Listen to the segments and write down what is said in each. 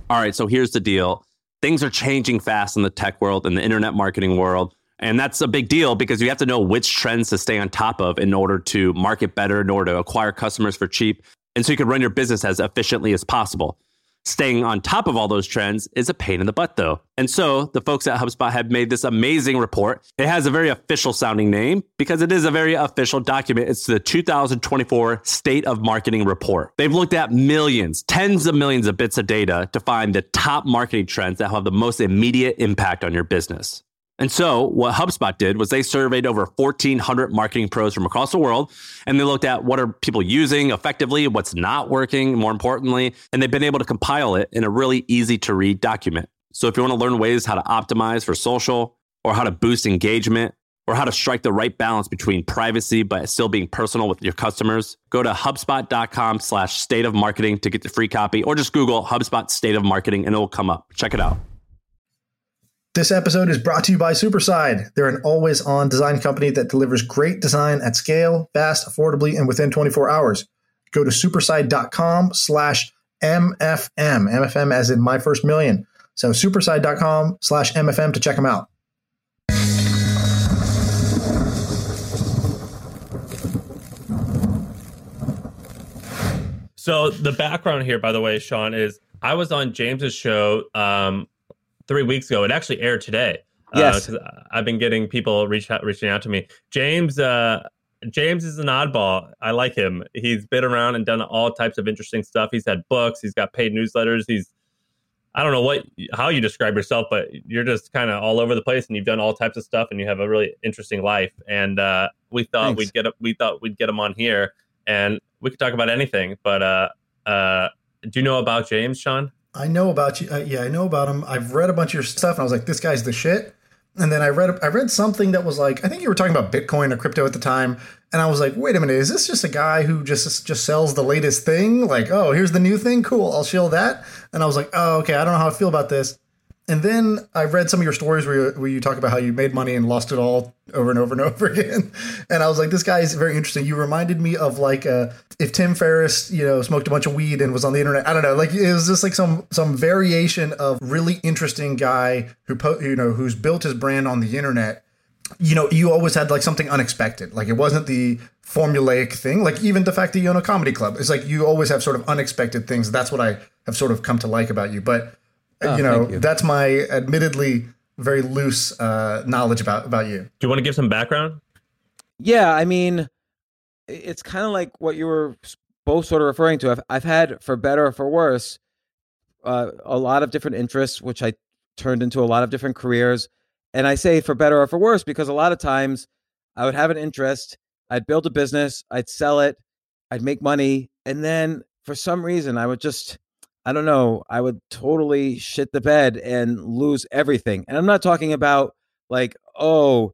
All right, so here's the deal. Things are changing fast in the tech world and the internet marketing world. And that's a big deal because you have to know which trends to stay on top of in order to market better, in order to acquire customers for cheap, and so you can run your business as efficiently as possible. Staying on top of all those trends is a pain in the butt, though. And so the folks at HubSpot have made this amazing report. It has a very official sounding name because it is a very official document. It's the 2024 State of Marketing Report. They've looked at millions, tens of millions of bits of data to find the top marketing trends that have the most immediate impact on your business. And so what HubSpot did was they surveyed over 1,400 marketing pros from across the world, and they looked at what are people using effectively, what's not working, more importantly, and they've been able to compile it in a really easy to read document. So if you want to learn ways how to optimize for social, or how to boost engagement, or how to strike the right balance between privacy but still being personal with your customers, go to HubSpot.com/state of marketing to get the free copy, or just Google HubSpot State of Marketing and it will come up. Check it out. This episode is brought to you by Superside. They're an always-on design company that delivers great design at scale, fast, affordably, and within 24 hours. Go to superside.com/MFM. MFM as in my first million. So superside.com/MFM to check them out. So the background here, by the way, Sean, is I was on James's show 3 weeks ago. It actually aired today. Yes. Because I've been getting people reaching out to me. James is an oddball. I like him. He's been around and done all types of interesting stuff. He's had books. He's got paid newsletters. I don't know how you describe yourself, but you're just kind of all over the place, and you've done all types of stuff, and you have a really interesting life. And we thought we'd get him on here, and we could talk about anything. But do you know about James, Sean? I know about you. Yeah, I know about him. I've read a bunch of your stuff, and I was like, this guy's the shit. And then I read something that was like, I think you were talking about Bitcoin or crypto at the time. And I was like, wait a minute, is this just a guy who just sells the latest thing? Like, oh, here's the new thing. Cool. I'll shill that. And I was like, oh, okay. I don't know how I feel about this. And then I read some of your stories where you talk about how you made money and lost it all over and over and over again. And I was like, this guy is very interesting. You reminded me of like if Tim Ferriss, smoked a bunch of weed and was on the internet. I don't know. Like it was just like some variation of really interesting guy who's built his brand on the internet. You always had like something unexpected. Like it wasn't the formulaic thing. Like even the fact that you own a comedy club. It's like you always have sort of unexpected things. That's what I have sort of come to like about you. But that's my admittedly very loose knowledge about you. Do you want to give some background? Yeah, I mean, it's kind of like what you were both sort of referring to. I've had, for better or for worse, a lot of different interests, which I turned into a lot of different careers. And I say for better or for worse because a lot of times I would have an interest, I'd build a business, I'd sell it, I'd make money, and then for some reason I would just... I don't know, I would totally shit the bed and lose everything. And I'm not talking about like, oh,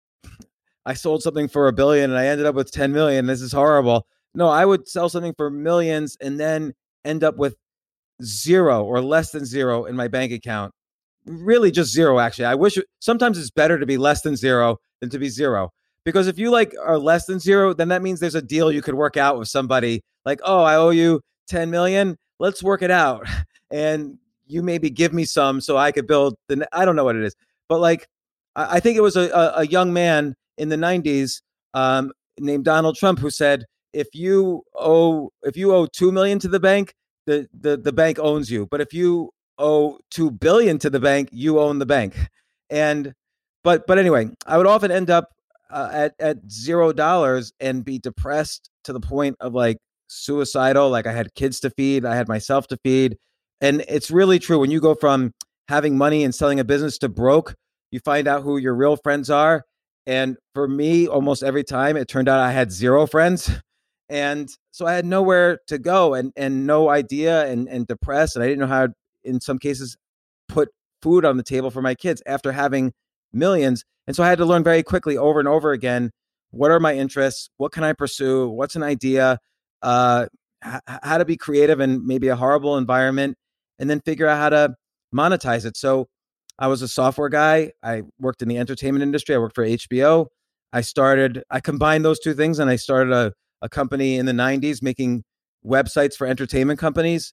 I sold something for $1 billion and I ended up with 10 million. This is horrible. No, I would sell something for millions and then end up with zero or less than zero in my bank account. Really just zero, actually. I wish sometimes it's better to be less than zero than to be zero. Because if you like are less than zero, then that means there's a deal you could work out with somebody like, oh, I owe you 10 million. Let's work it out. And you maybe give me some so I could build I don't know what it is. But like, I think it was a young man in the 90s named Donald Trump who said, if you owe 2 million to the bank, the bank owns you. But if you owe 2 billion to the bank, you own the bank. And, but anyway, I would often end up at $0 and be depressed to the point of like, suicidal. Like I had kids to feed, I had myself to feed. And it's really true. When you go from having money and selling a business to broke, you find out who your real friends are. And for me, almost every time it turned out I had zero friends. And so I had nowhere to go and no idea and depressed. And I didn't know how to, in some cases, put food on the table for my kids after having millions. And so I had to learn very quickly over and over again, what are my interests? What can I pursue? What's an idea? How to be creative in maybe a horrible environment, and then figure out how to monetize it. So I was a software guy. I worked in the entertainment industry. I worked for HBO. I combined those two things and I started a company in the 90s making websites for entertainment companies.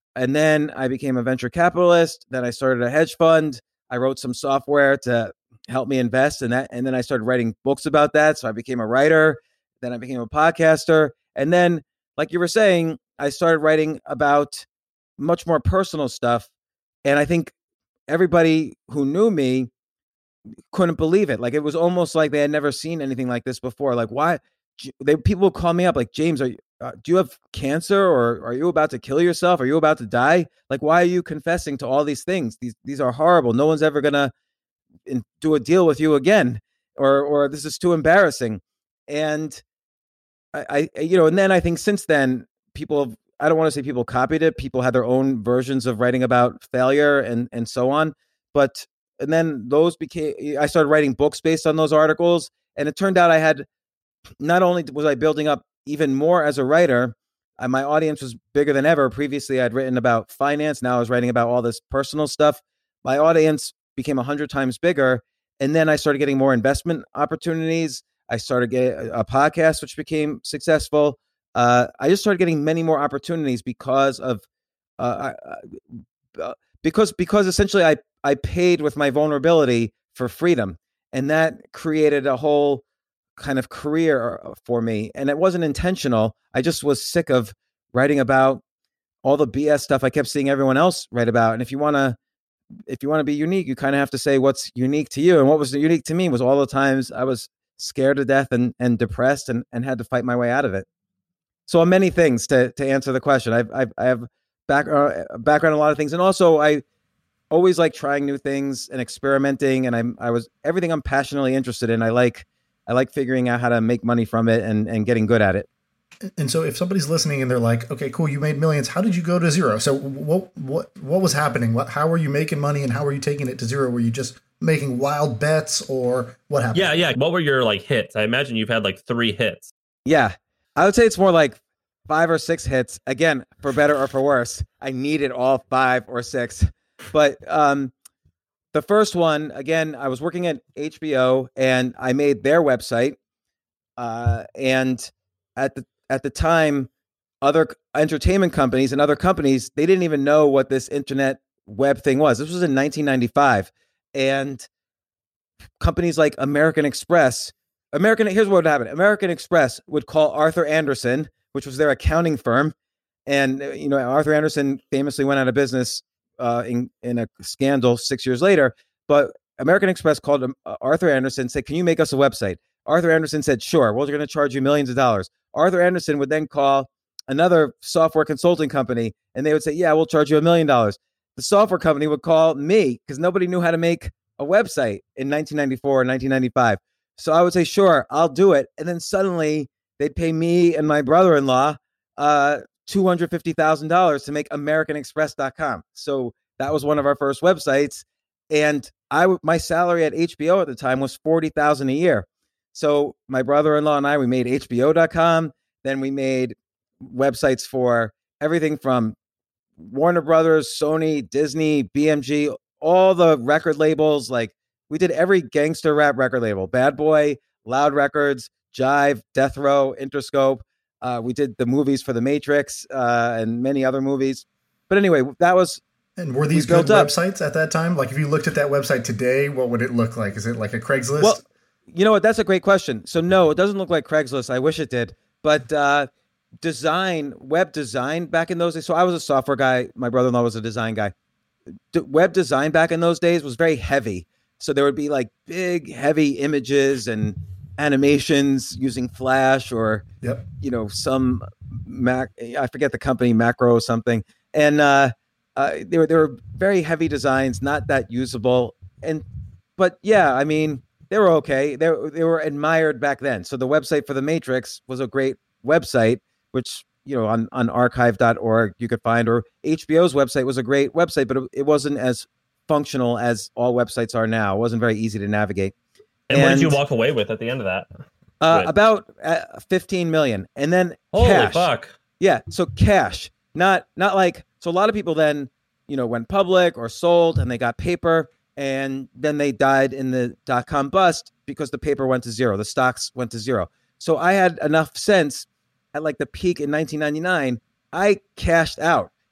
And then I became a venture capitalist. Then I started a hedge fund. I wrote some software to help me invest in that. And then I started writing books about that. So I became a writer. Then I became a podcaster. And then, like you were saying, I started writing about much more personal stuff. And I think everybody who knew me couldn't believe it. Like, it was almost like they had never seen anything like this before. Like, why? People would call me up like, James, do you have cancer, or are you about to kill yourself? Are you about to die? Like, why are you confessing to all these things? These are horrible. No one's ever gonna do a deal with you again, or this is too embarrassing. And I and then I think since then, people, I don't want to say people copied it. People had their own versions of writing about failure and so on. And then I started writing books based on those articles. And it turned out not only was I building up even more as a writer, my audience was bigger than ever. Previously, I'd written about finance. Now I was writing about all this personal stuff. My audience became 100 times bigger. And then I started getting more investment opportunities. I started getting a podcast, which became successful. I just started getting many more opportunities because essentially I paid with my vulnerability for freedom. And that created a whole kind of career for me. And it wasn't intentional. I just was sick of writing about all the BS stuff I kept seeing everyone else write about. And if you want to be unique, you kind of have to say what's unique to you. And what was unique to me was all the times I was scared to death and depressed and had to fight my way out of it. So many things to answer the question. I have background in a lot of things. And also I always like trying new things and experimenting. And everything I'm passionately interested in. I like figuring out how to make money from it and getting good at it. And so if somebody's listening and they're like, okay, cool, you made millions. How did you go to zero? So what was happening? How were you making money and how were you taking it to zero? Were you just making wild bets or what happened? Yeah. What were your hits? I imagine you've had 3 hits. Yeah. I would say it's more like 5 or 6 hits. Again, for better or for worse. I needed all 5 or 6. But the first one, again, I was working at HBO and I made their website. And at the time, other entertainment companies and other companies, they didn't even know what this internet web thing was. This was in 1995. And companies like American Express, here's what would happen. American Express would call Arthur Andersen, which was their accounting firm. And, Arthur Andersen famously went out of business in a scandal 6 years later. But American Express called Arthur Andersen and said, can you make us a website? Arthur Andersen said, sure. Well, they're going to charge you millions of dollars. Arthur Andersen would then call another software consulting company and they would say, yeah, we'll charge you $1 million. The software company would call me because nobody knew how to make a website in 1994 or 1995. So I would say, sure, I'll do it. And then suddenly they'd pay me and my brother-in-law $250,000 to make AmericanExpress.com. So that was one of our first websites. And my salary at HBO at the time was $40,000 a year. So my brother-in-law and we made HBO.com. Then we made websites for everything from Warner Brothers, Sony, Disney, BMG, all the record labels. Like, we did every gangster rap record label: Bad Boy, Loud Records, Jive, Death Row, Interscope. We did the movies for The Matrix and many other movies. But anyway, that was. And were these good websites at that time? Like, if you looked at that website today, what would it look like? Is it like a Craigslist? Well, you know what? That's a great question. So no, it doesn't look like Craigslist. I wish it did. But web design back in those days. So I was a software guy. My brother-in-law was a design guy. Web design back in those days was very heavy. So there would be like big, heavy images and animations using Flash or, some I forget the company, Macro or something. And they were very heavy designs, not that usable. But yeah, I mean, they were okay. They were admired back then. So the website for The Matrix was a great website, which, on archive.org you could find, or HBO's website was a great website, but it wasn't as functional as all websites are now. It wasn't very easy to navigate. And what did you walk away with at the end of that? About 15 million. And then holy cash. Fuck. Yeah. So cash, not like, so a lot of people then, went public or sold and they got paper. And then they died in the .com bust because the paper went to zero. The stocks went to zero. So I had enough sense at like the peak in 1999. I cashed out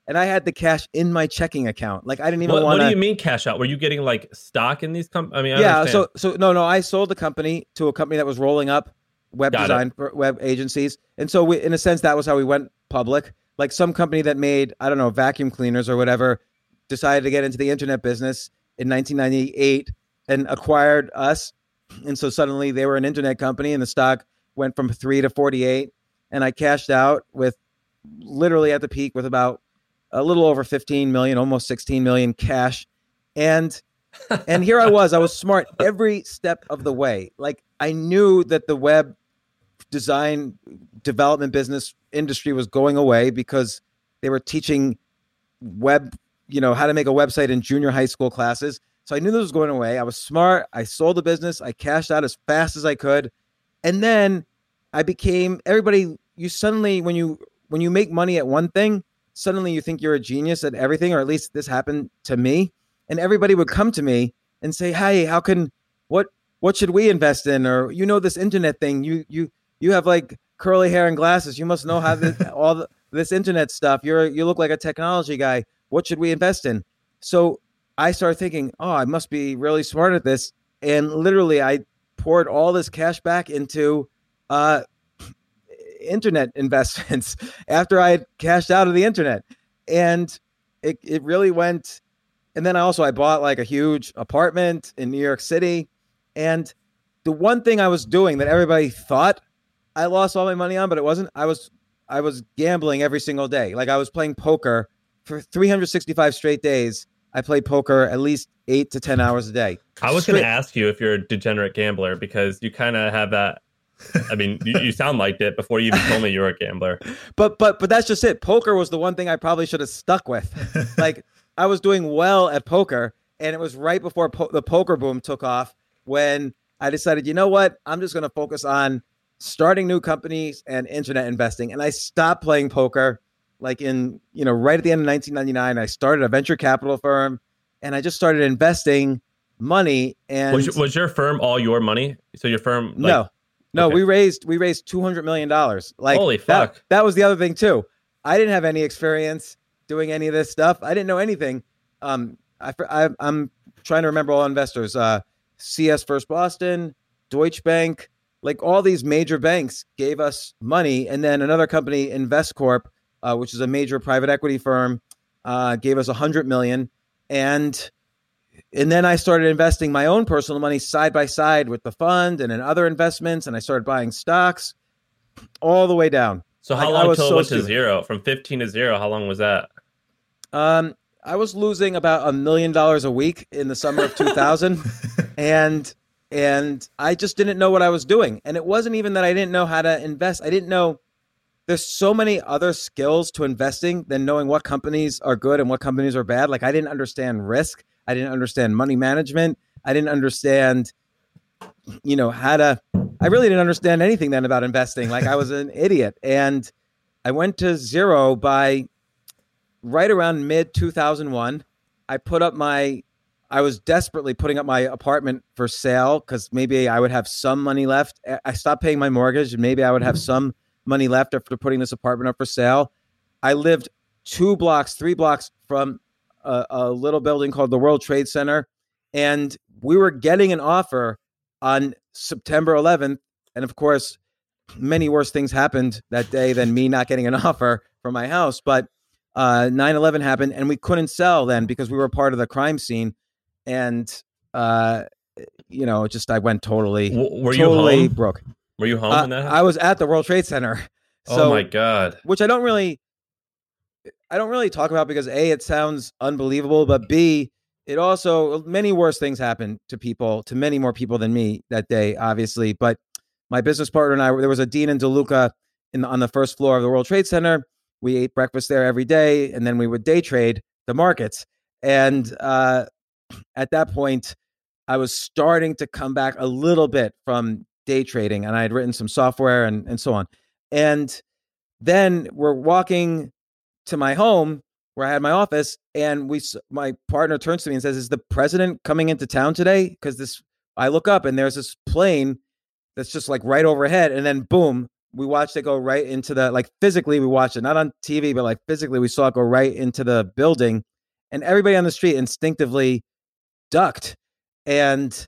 and I had the cash in my checking account. Like I didn't even want What to. do you mean cash out? Were you getting like stock in these companies? I mean, I Yeah. understand. So no. I sold the company to a company that was rolling up web Got design for web agencies, and so in a sense, that was how we went public. Like some company that made, I don't know, vacuum cleaners or whatever, decided to get into the internet business in 1998 and acquired us. And so suddenly they were an internet company and the stock went from 3 to 48. And I cashed out with literally at the peak with about a little over 15 million, almost 16 million cash. And here I was smart every step of the way. Like I knew that the web design development business industry was going away because they were teaching web, how to make a website in junior high school classes. So I knew this was going away. I was smart. I sold the business. I cashed out as fast as I could. And then I became you suddenly, when you make money at one thing, suddenly you think you're a genius at everything, or at least this happened to me. And everybody would come to me and say, hey, what should we invest in? Or, this internet thing, you have like curly hair and glasses. You must know how this internet stuff. You look like a technology guy. What should we invest in? So I started thinking, oh, I must be really smart at this. And literally I poured all this cash back into internet investments after I had cashed out of the internet. And it really went. And then I bought like a huge apartment in New York City. And the one thing I was doing that everybody thought I lost all my money on, but it wasn't. I was gambling every single day. Like I was playing poker for 365 straight days. I played poker at least 8 to 10 hours a day. I was going to ask you if you're a degenerate gambler because you kind of have that. I mean, you sound like it before you even told me you were a gambler. But that's just it. Poker was the one thing I probably should have stuck with. Like I was doing well at poker, and it was right before the poker boom took off when I decided, you know what? I'm just going to focus on starting new companies and internet investing. And I stopped playing poker like right at the end of 1999. I started a venture capital firm and I just started investing money. And was your firm all your money? So your firm? No, okay. we raised $200 million. Like holy fuck. That was the other thing too. I didn't have any experience doing any of this stuff. I didn't know anything. I'm trying to remember all investors, CS First Boston, Deutsche Bank, like all these major banks gave us money. And then another company, InvestCorp, which is a major private equity firm, gave us $100 million. And then I started investing my own personal money side by side with the fund and in other investments. And I started buying stocks all the way down. So how long until it went to zero? From 15 to zero, how long was that? I was losing about $1 million a week in the summer of 2000. And I just didn't know what I was doing. And it wasn't even that I didn't know how to invest. I didn't know there's so many other skills to investing than knowing what companies are good and what companies are bad. Like I didn't understand risk. I didn't understand money management. I didn't understand, I really didn't understand anything then about investing. Like I was an idiot. And I went to zero by right around mid 2001. I was desperately putting up my apartment for sale because maybe I would have some money left. I stopped paying my mortgage and maybe I would have some money left after putting this apartment up for sale. I lived 3 blocks from a little building called the World Trade Center. And we were getting an offer on September 11th. And of course, many worse things happened that day than me not getting an offer for my house. But 9/11 happened and we couldn't sell then because we were part of the crime scene. And, I went totally home? broke. Were you home in that house? I was at the World Trade Center. So, oh my God. Which I don't really talk about because A, it sounds unbelievable, but B, it also, many worse things happened to many more people than me that day, obviously. But my business partner and I, there was a Dean and DeLuca on the first floor of the World Trade Center. We ate breakfast there every day, and then we would day trade the markets. And at that point, I was starting to come back a little bit from day trading, and I had written some software and so on. And then we're walking to my home where I had my office, and my partner turns to me and says, "Is the president coming into town today?" Because I look up and there's this plane that's just like right overhead, and then boom, we watched it go right into the, like physically we watched it, not on TV, but like physically we saw it go right into the building, and everybody on the street instinctively ducked. And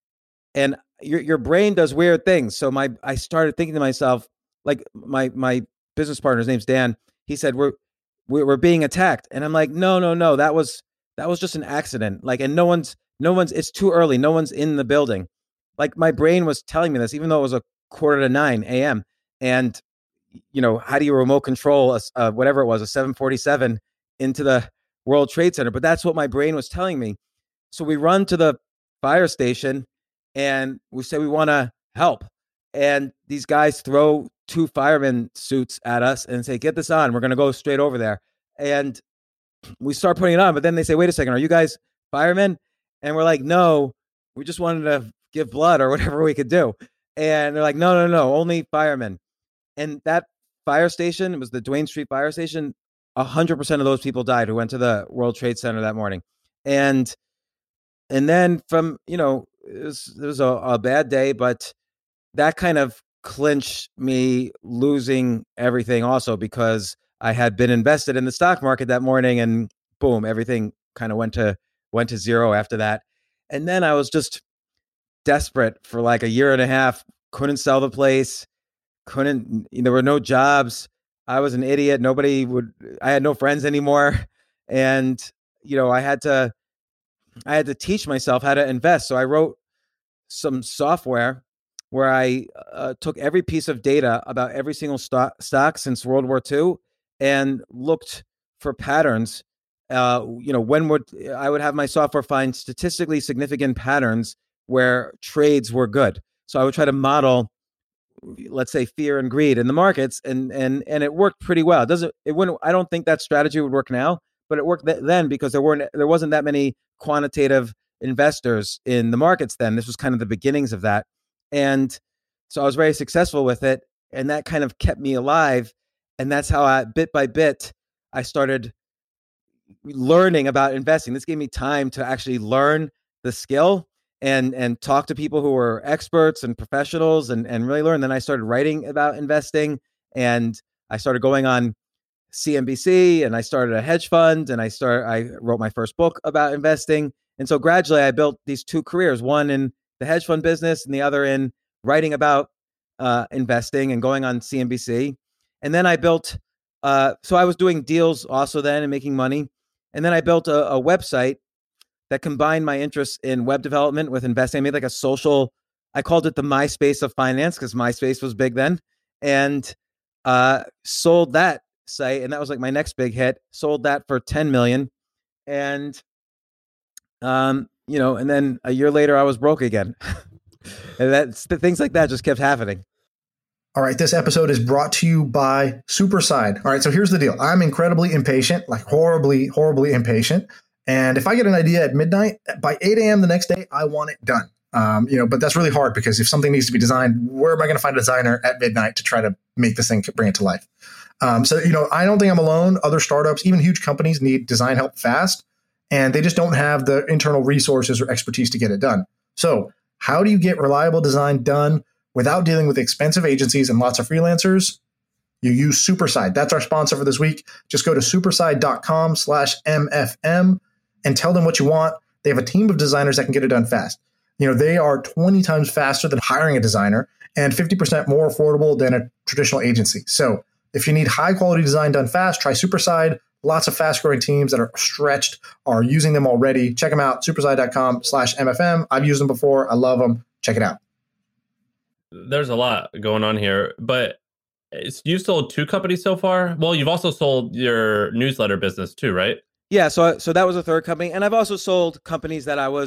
your brain does weird things. So I started thinking to myself, like my business partner's name's Dan. He said, we're being attacked. And I'm like, no. That was just an accident. Like, and no one's, it's too early. No one's in the building. Like my brain was telling me this, even though it was a 8:45 a.m. And, how do you remote control whatever it was, a 747 into the World Trade Center? But that's what my brain was telling me. So we run to the fire station and we say, we want to help. And these guys throw 2 fireman suits at us and say, get this on. We're going to go straight over there. And we start putting it on, but then they say, wait a second, are you guys firemen? And we're like, no, we just wanted to give blood or whatever we could do. And they're like, no, only firemen. And that fire station, it was the Duane Street Fire Station, 100% of those people died who went to the World Trade Center that morning. And then from, it was a bad day, but that kind of clinched me losing everything also, because I had been invested in the stock market that morning, and boom, everything kind of went to zero after that. And then I was just desperate for like a year and a half, couldn't sell the place, there were no jobs. I was an idiot. I had no friends anymore. And, I had to teach myself how to invest. So I wrote some software where I took every piece of data about every single stock since World War II and looked for patterns. When I would have my software find statistically significant patterns where trades were good. So I would try to model, let's say, fear and greed in the markets, and it worked pretty well. I don't think that strategy would work now, but it worked then because there wasn't that many quantitative investors in the markets then. This was kind of the beginnings of that. And so I was very successful with it, and that kind of kept me alive. And that's how bit by bit, I started learning about investing. This gave me time to actually learn the skill and talk to people who were experts and professionals and really learn. Then I started writing about investing, and I started going on CNBC, and I started a hedge fund, and I wrote my first book about investing. And so gradually I built these 2 careers, one in the hedge fund business and the other in writing about investing and going on CNBC. And then I built, so I was doing deals also then and making money. And then I built a website that combined my interests in web development with investing. I made like I called it the MySpace of finance, because MySpace was big then, and sold that site. And that was like my next big hit, sold that for 10 million. And, and then a year later I was broke again. And things like that just kept happening. All right, this episode is brought to you by Superside. All right, so here's the deal. I'm incredibly impatient, like horribly, horribly impatient. And if I get an idea at midnight, by 8 a.m. the next day, I want it done. But that's really hard, because if something needs to be designed, where am I going to find a designer at midnight to try to make this thing, bring it to life? So I don't think I'm alone. Other startups, even huge companies, need design help fast, and they just don't have the internal resources or expertise to get it done. So how do you get reliable design done without dealing with expensive agencies and lots of freelancers? You use Superside. That's our sponsor for this week. Just go to superside.com/MFM and tell them what you want. They have a team of designers that can get it done fast. They are 20 times faster than hiring a designer and 50% more affordable than a traditional agency. So if you need high quality design done fast, try Superside. Lots of fast growing teams that are stretched are using them already. Check them out, superside.com/MFM. I've used them before. I love them. Check it out. There's a lot going on here, but you sold 2 companies so far. Well, you've also sold your newsletter business too, right? Yeah. So that was a third company. And I've also sold companies that I was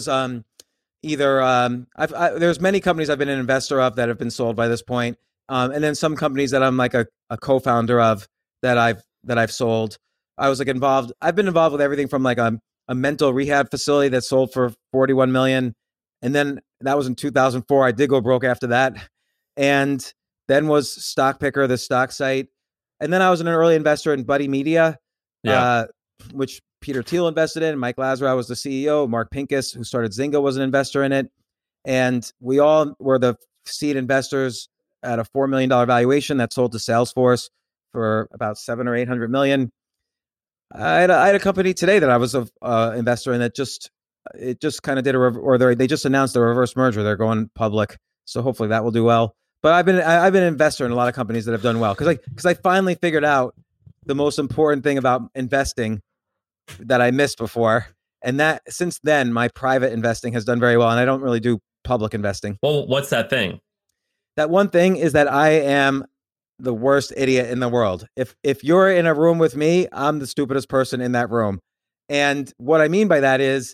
there's many companies I've been an investor of that have been sold by this point. And then some companies that I'm like a co-founder of that I've sold. I was like involved. I've been involved with everything from like a mental rehab facility that sold for 41 million. And then that was in 2004. I did go broke after that. And then was Stock Picker, the stock site. And then I was an early investor in Buddy Media, which Peter Thiel invested in. Mike Lazarou was the CEO. Mark Pincus, who started Zynga, was an investor in it. And we all were the seed investors at a $4 million valuation that sold to Salesforce for about 700 or 800 million. I had a company today that I was an investor in that just kind of did they just announced a reverse merger. They're going public, so hopefully that will do well. But I've been an investor in a lot of companies that have done well because I finally figured out the most important thing about investing that I missed before, and that since then my private investing has done very well, and I don't really do public investing. Well, what's that thing? That one thing is that I am the worst idiot in the world. If you're in a room with me, I'm the stupidest person in that room. And what I mean by that is,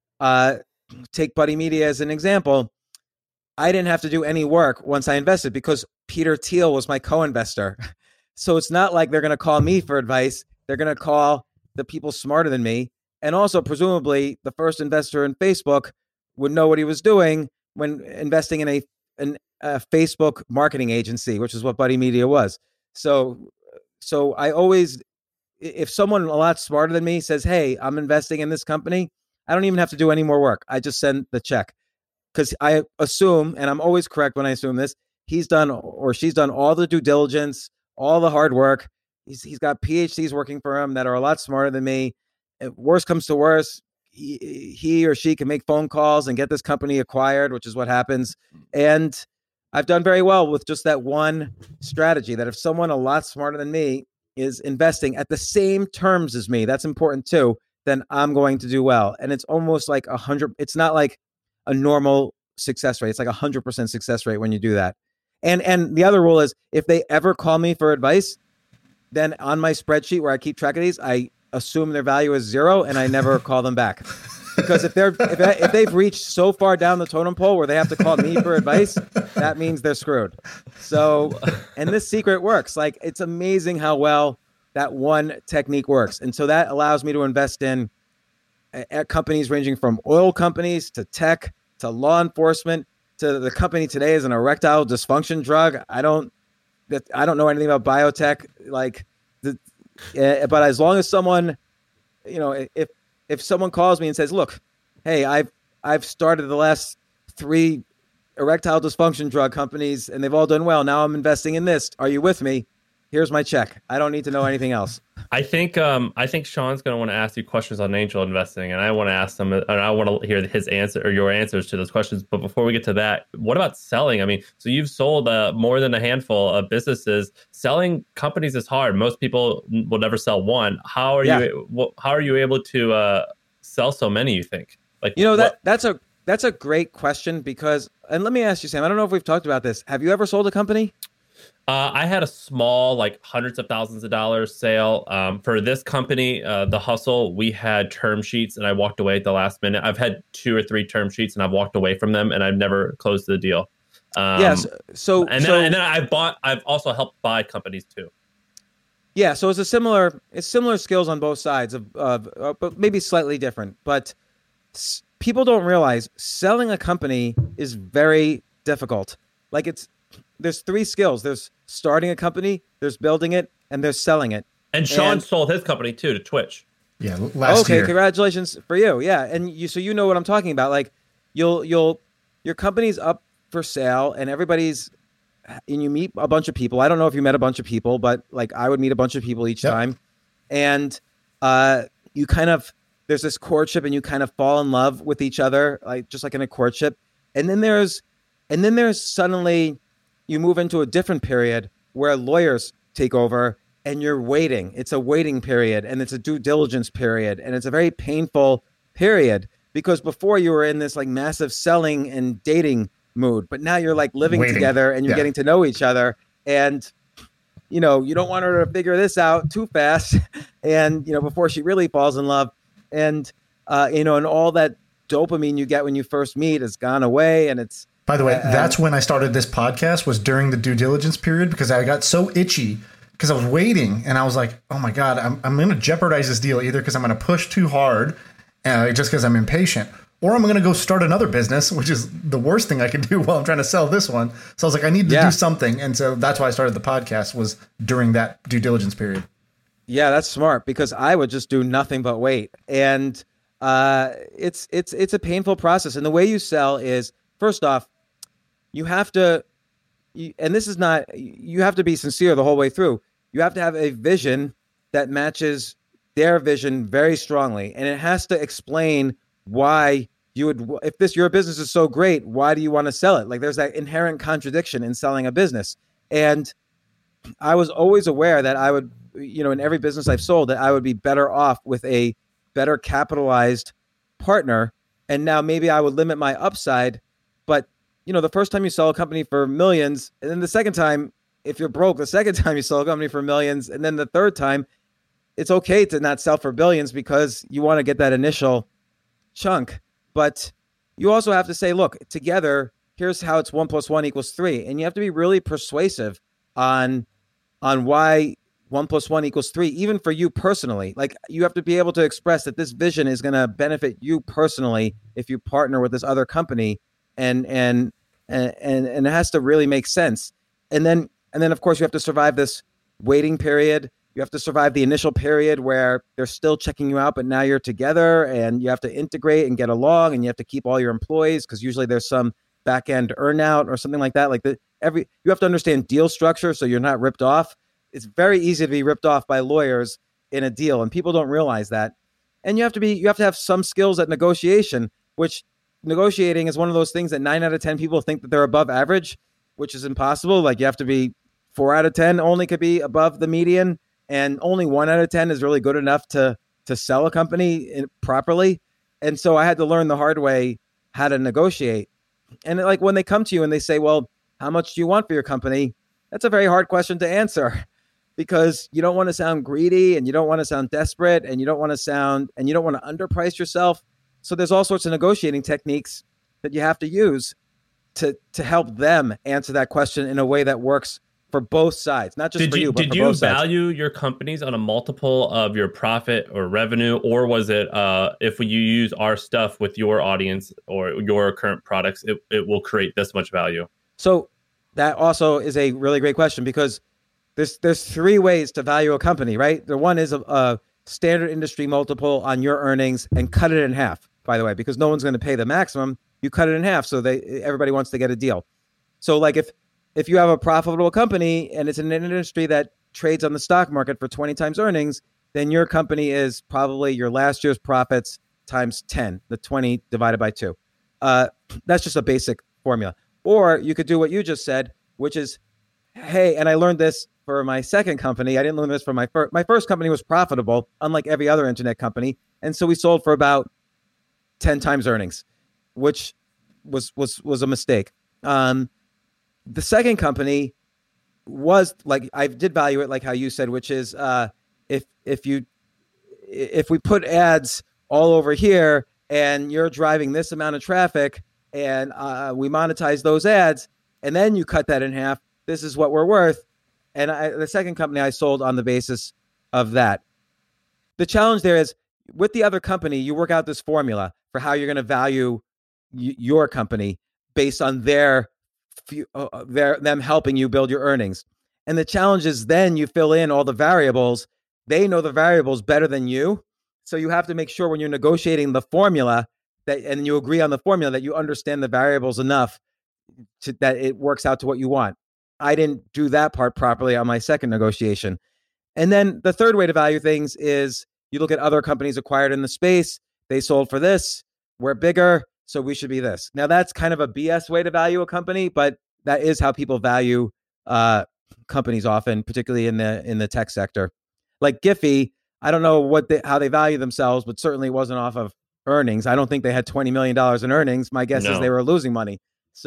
take Buddy Media as an example. I didn't have to do any work once I invested because Peter Thiel was my co-investor. So it's not like they're going to call me for advice. They're going to call the people smarter than me. And also, presumably, the first investor in Facebook would know what he was doing when investing in a Facebook marketing agency, which is what Buddy Media was. So I always, if someone a lot smarter than me says, hey, I'm investing in this company, I don't even have to do any more work. I just send the check because I assume, and I'm always correct when I assume this, he's done or she's done all the due diligence, all the hard work. He's got PhDs working for him that are a lot smarter than me. If worst comes to worst, he or she can make phone calls and get this company acquired, which is what happens. And I've done very well with just that one strategy, that if someone a lot smarter than me is investing at the same terms as me, that's important too, then I'm going to do well. And it's almost like 100. It's not like a normal success rate. It's like 100% success rate when you do that. And the other rule is if they ever call me for advice, then on my spreadsheet where I keep track of these, I assume their value is 0 and I never call them back. Because if they've reached so far down the totem pole where they have to call me for advice, that means they're screwed. So, and this secret works. Like, it's amazing how well that one technique works. And so that allows me to invest in companies ranging from oil companies to tech to law enforcement to the company today is an erectile dysfunction drug. I don't know anything about biotech, but as long as someone, if someone calls me and says, look, hey, I've started the last 3 erectile dysfunction drug companies and they've all done well. Now I'm investing in this. Are you with me? Here's my check. I don't need to know anything else. I think Sean's going to want to ask you questions on angel investing, and I want to ask them, and I want to hear his answer or your answers to those questions. But before we get to that, what about selling? I mean, so you've sold more than a handful of businesses. Selling companies is hard. Most people will never sell one. How are you able to sell so many? You think? That's a great question because, and let me ask you, Sam. I don't know if we've talked about this. Have you ever sold a company? I had a small, hundreds of thousands of dollars sale for this company, The Hustle. We had term sheets and I walked away at the last minute. I've had 2 or 3 term sheets and I've walked away from them and I've never closed the deal. Yes. Then I've also helped buy companies too. Yeah. So it's similar skills on both sides but maybe slightly different. But people don't realize selling a company is very difficult. There's 3 skills. There's starting a company, there's building it, and there's selling it. And Sean sold his company too to Twitch. Yeah, last year. Okay, congratulations for you. Yeah, and you know what I'm talking about. Your company's up for sale, and you meet a bunch of people. I don't know if you met a bunch of people, but I would meet a bunch of people each time, and you kind of there's this courtship, and you kind of fall in love with each other, just like in a courtship, and then there's suddenly you move into a different period where lawyers take over and you're waiting. It's a waiting period and it's a due diligence period. And it's a very painful period because before you were in this massive selling and dating mood, but now you're living together and you're getting to know each other. And, you don't want her to figure this out too fast. And, before she really falls in love and, and all that dopamine you get when you first meet has gone away. And it's, by the way, that's when I started this podcast, was during the due diligence period, because I got so itchy because I was waiting and I was like, oh my God, I'm going to jeopardize this deal either because I'm going to push too hard just because I'm impatient, or I'm going to go start another business, which is the worst thing I can do while I'm trying to sell this one. So I was like, I need to do something. And so that's why I started the podcast, was during that due diligence period. Yeah, that's smart because I would just do nothing but wait. And it's a painful process. And the way you sell is, first off, you have to and this is not, you have to be sincere the whole way through. You have to have a vision that matches their vision very strongly. And it has to explain why you would, if your business is so great, why do you want to sell it? Like there's that inherent contradiction in selling a business. And I was always aware that I would, in every business I've sold, that I would be better off with a better capitalized partner. And now maybe I would limit my upside. But, the first time you sell a company for millions, and then the second time, if you're broke, the second time you sell a company for millions, and then the third time, it's okay to not sell for billions because you want to get that initial chunk. But you also have to say, look, together, here's how it's 1 + 1 = 3. And you have to be really persuasive on why 1 + 1 = 3, even for you personally. Like you have to be able to express that this vision is going to benefit you personally if you partner with this other company, and it has to really make sense. And then of course you have to survive this waiting period. You have to survive the initial period where they're still checking you out, but now you're together and you have to integrate and get along, and you have to keep all your employees because usually there's some back end earnout or something like that. You have to understand deal structure so you're not ripped off. It's very easy to be ripped off by lawyers in a deal, and people don't realize that. And you have to have some skills at negotiation, which negotiating is one of those things that 9 out of 10 people think that they're above average, which is impossible. Like you have to be 4 out of 10 only could be above the median, and only 1 out of 10 is really good enough to sell a company properly. And so I had to learn the hard way how to negotiate. And like when they come to you and they say, well, how much do you want for your company? That's a very hard question to answer because you don't want to sound greedy and you don't want to sound desperate and you don't want to underprice yourself. So there's all sorts of negotiating techniques that you have to use to help them answer that question in a way that works for both sides, not just for you, but for both sides. Did you value your companies on a multiple of your profit or revenue, or was it if you use our stuff with your audience or your current products, it will create this much value? So that also is a really great question because there's 3 ways to value a company, right? The one is a standard industry multiple on your earnings and cut it in half, by the way, because no one's going to pay the maximum. You cut it in half so everybody wants to get a deal. So like if you have a profitable company and it's in an industry that trades on the stock market for 20 times earnings, then your company is probably your last year's profits times 10, the 20 divided by 2. That's just a basic formula. Or you could do what you just said, which is, hey, and I learned this for my second company. I didn't learn this for my first. My first company was profitable, unlike every other internet company. And so we sold for about 10 times earnings, which was a mistake. The second company was like, I did value it like how you said, which is if we put ads all over here and you're driving this amount of traffic and we monetize those ads and then you cut that in half, this is what we're worth. And the second company I sold on the basis of that. The challenge there is with the other company, you work out this formula for how you're going to value your company based on them helping you build your earnings. And the challenge is then you fill in all the variables. They know the variables better than you. So you have to make sure when you're negotiating the formula and you agree on the formula that you understand the variables enough that it works out to what you want. I didn't do that part properly on my second negotiation. And then the third way to value things is you look at other companies acquired in the space. They sold for this. We're bigger, so we should be this. Now that's kind of a BS way to value a company, but that is how people value companies often, particularly in the tech sector. Like Giphy, I don't know how they value themselves, but certainly it wasn't off of earnings. I don't think they had $20 million in earnings. My guess is they were losing money.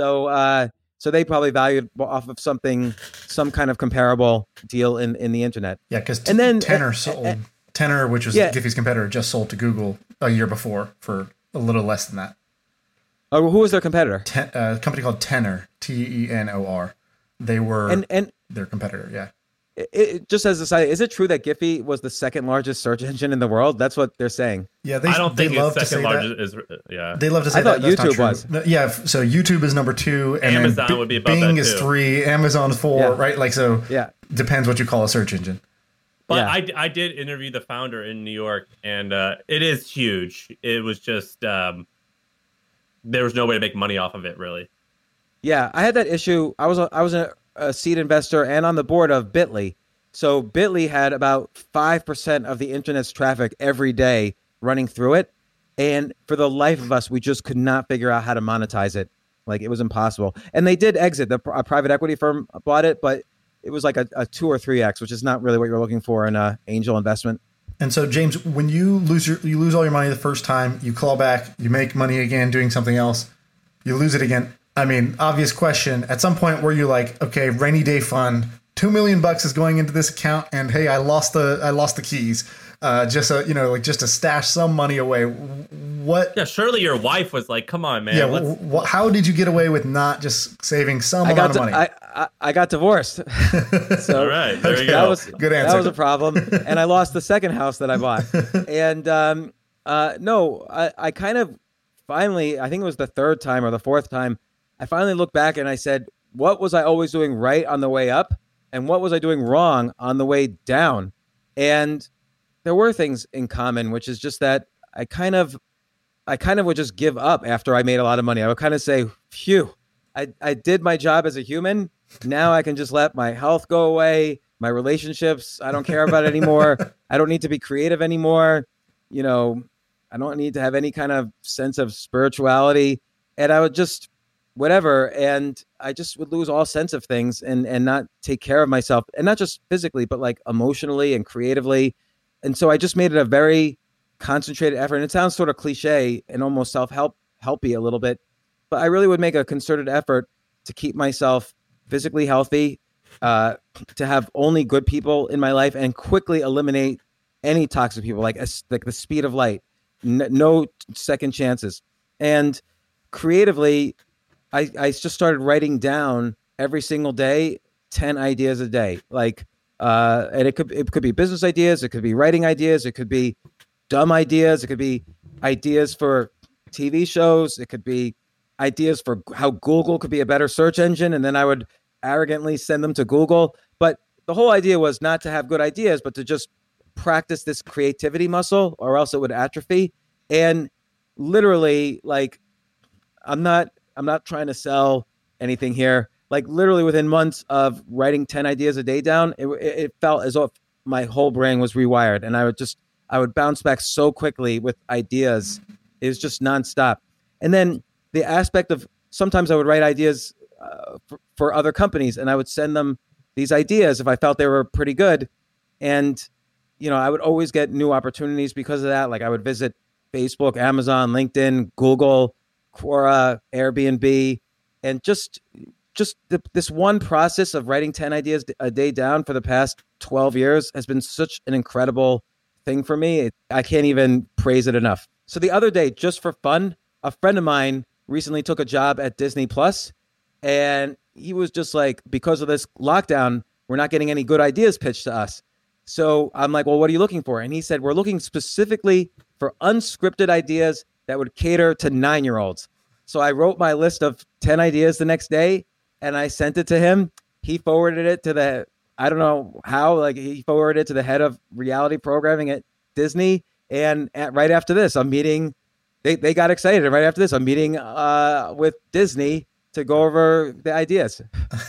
So they probably valued off of some kind of comparable deal in the internet. Yeah, because Tenor sold. Tenor, which was Giphy's competitor, just sold to Google a year before for a little less than that. Oh, who was their competitor? A company called Tenor, Tenor. They were their competitor, yeah. It just as a side, is it true that Giphy was the second largest search engine in the world? That's what they're saying. Yeah, I don't think love it's second to say largest. They love to say I thought that. YouTube was. Yeah, so YouTube is number 2, and Amazon then would be above Bing that is too. 3, Amazon 4, right? Like so. Yeah, depends what you call a search engine. But I did interview the founder in New York, and it is huge. It was just there was no way to make money off of it, really. Yeah, I had that issue. I was a seed investor and on the board of Bitly. So Bitly had about 5% of the internet's traffic every day running through it. And for the life of us, we just could not figure out how to monetize it. Like it was impossible. And they did exit. A private equity firm bought it, but it was like a 2 or 3x, which is not really what you're looking for in a angel investment. And so, James, when you lose all your money the first time, you claw back, you make money again doing something else, you lose it again. I mean, obvious question. At some point, were you like, okay, rainy day fund, $2 million is going into this account, and hey, I lost the keys, just to stash some money away. What? Yeah, surely your wife was like, "Come on, man." Yeah. How did you get away with not just saving some amount of money? I got divorced. So all right, there you go. Good answer. That was a problem, and I lost the second house that I bought. And no, I kind of finally, I think it was the third time or the fourth time, I finally looked back and I said, what was I always doing right on the way up? And what was I doing wrong on the way down? And there were things in common, which is just that I kind of would just give up after I made a lot of money. I would kind of say, phew, I did my job as a human. Now I can just let my health go away, my relationships, I don't care about it anymore. I don't need to be creative anymore. You know, I don't need to have any kind of sense of spirituality. And I would just whatever. And I just would lose all sense of things and not take care of myself. And not just physically, but like emotionally and creatively. And so I just made it a very concentrated effort. And it sounds sort of cliche and almost self-helpy a little bit, but I really would make a concerted effort to keep myself physically healthy, to have only good people in my life and quickly eliminate any toxic people, like the speed of light, no second chances. And creatively, I just started writing down every single day, 10 ideas a day. Like, and it could be business ideas. It could be writing ideas. It could be dumb ideas. It could be ideas for TV shows. It could be ideas for how Google could be a better search engine. And then I would arrogantly send them to Google. But the whole idea was not to have good ideas, but to just practice this creativity muscle or else it would atrophy. And literally, like, I'm not trying to sell anything here. Like literally within months of writing 10 ideas a day down, it felt as if my whole brain was rewired. And I would bounce back so quickly with ideas. It was just nonstop. And then the aspect of sometimes I would write ideas for other companies and I would send them these ideas if I felt they were pretty good. And, you know, I would always get new opportunities because of that. Like I would visit Facebook, Amazon, LinkedIn, Google, Quora, Airbnb, and just this one process of writing 10 ideas a day down for the past 12 years has been such an incredible thing for me. I can't even praise it enough. So the other day, just for fun, a friend of mine recently took a job at Disney Plus, and he was just like, because of this lockdown, we're not getting any good ideas pitched to us. So I'm like, well, what are you looking for? And he said, we're looking specifically for unscripted ideas that would cater to 9-year-olds. So I wrote my list of 10 ideas the next day and I sent it to him. He forwarded it to I don't know how, like he forwarded it to the head of reality programming at Disney. And right after this, I'm meeting, they got excited. And right after this, I'm meeting with Disney to go over the ideas.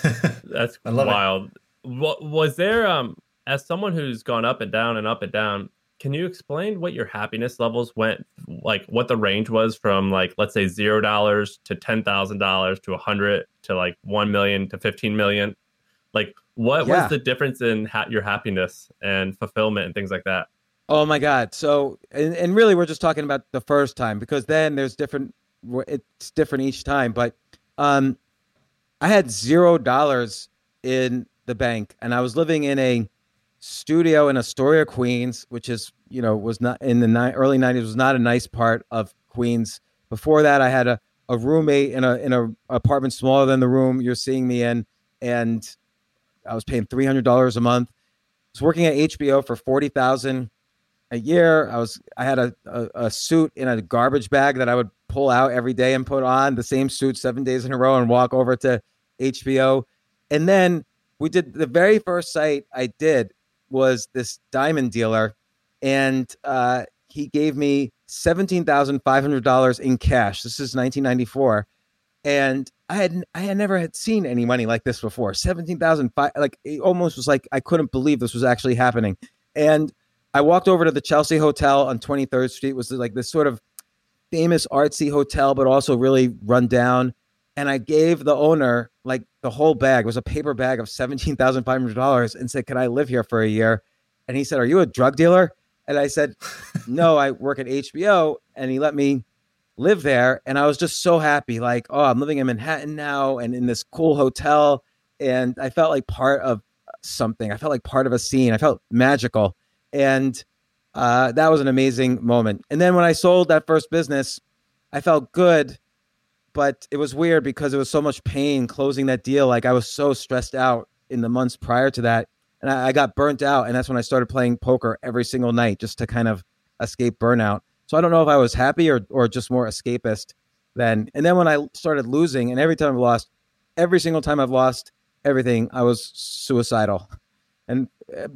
That's wild. Was there, as someone who's gone up and down, can you explain what your happiness levels went, like what the range was from, like, let's say $0 to $10,000 to 100 to like 1 million to 15 million? Like what was the difference in your happiness and fulfillment and things like that? Oh my God. So, and really we're just talking about the first time because then it's different each time. But I had $0 in the bank and I was living in a studio in Astoria, Queens, which is, you know, was not in the early 90s, was not a nice part of Queens. Before that, I had a roommate in a apartment smaller than the room you're seeing me in, and I was paying $300 a month. I was working at HBO for $40,000 a year. I had a suit in a garbage bag that I would pull out every day and put on the same suit 7 days in a row and walk over to HBO. And then we did the very first site I did was this diamond dealer, and he gave me $17,500 in cash. This is 1994, and I had never had seen any money like this before. 17,000, like it almost was like I couldn't believe this was actually happening. And I walked over to the Chelsea Hotel on 23rd Street. It was like this sort of famous artsy hotel, but also really run down. And I gave the owner like the whole bag. It was a paper bag of $17,500 and said, "Can I live here for a year?" And he said, "Are you a drug dealer?" And I said, "No, I work at HBO." And he let me live there. And I was just so happy. Like, oh, I'm living in Manhattan now and in this cool hotel. And I felt like part of something. I felt like part of a scene. I felt magical. And that was an amazing moment. And then when I sold that first business, I felt good, but it was weird because it was so much pain closing that deal. Like I was so stressed out in the months prior to that. And I got burnt out. And that's when I started playing poker every single night just to kind of escape burnout. So I don't know if I was happy or just more escapist then. And then when I started losing, and every single time I've lost everything, I was suicidal. And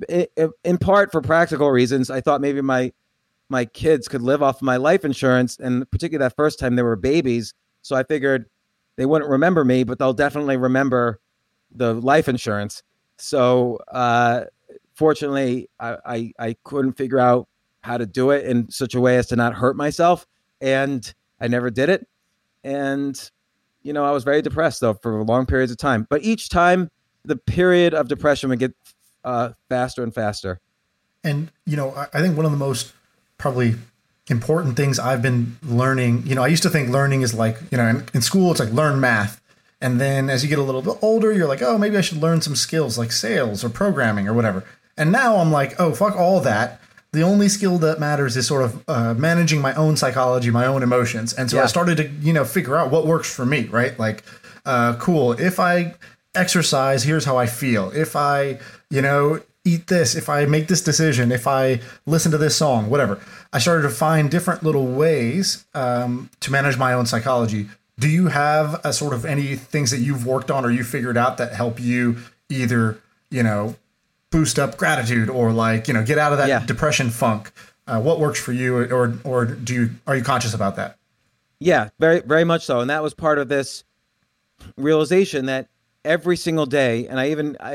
in part for practical reasons, I thought maybe my kids could live off my life insurance. And particularly that first time they were babies. So I figured they wouldn't remember me, but they'll definitely remember the life insurance. So fortunately, I couldn't figure out how to do it in such a way as to not hurt myself. And I never did it. And, I was very depressed though for long periods of time. But each time the period of depression would get faster and faster. And, I think one of the most probably important things I've been learning, I used to think learning is like, in school, it's like learn math. And then as you get a little bit older, you're like, oh, maybe I should learn some skills like sales or programming or whatever. And now I'm like, oh, fuck all that. The only skill that matters is sort of managing my own psychology, my own emotions. And so I started to, figure out what works for me, right? Like, cool. If I exercise, here's how I feel. If I, eat this, if I make this decision, if I listen to this song, whatever. I started to find different little ways to manage my own psychology. Do you have a sort of any things that you've worked on or you figured out that help you either, boost up gratitude or like, get out of that depression funk? What works for you or are you conscious about that? Yeah, very, very much so. And that was part of this realization that every single day, and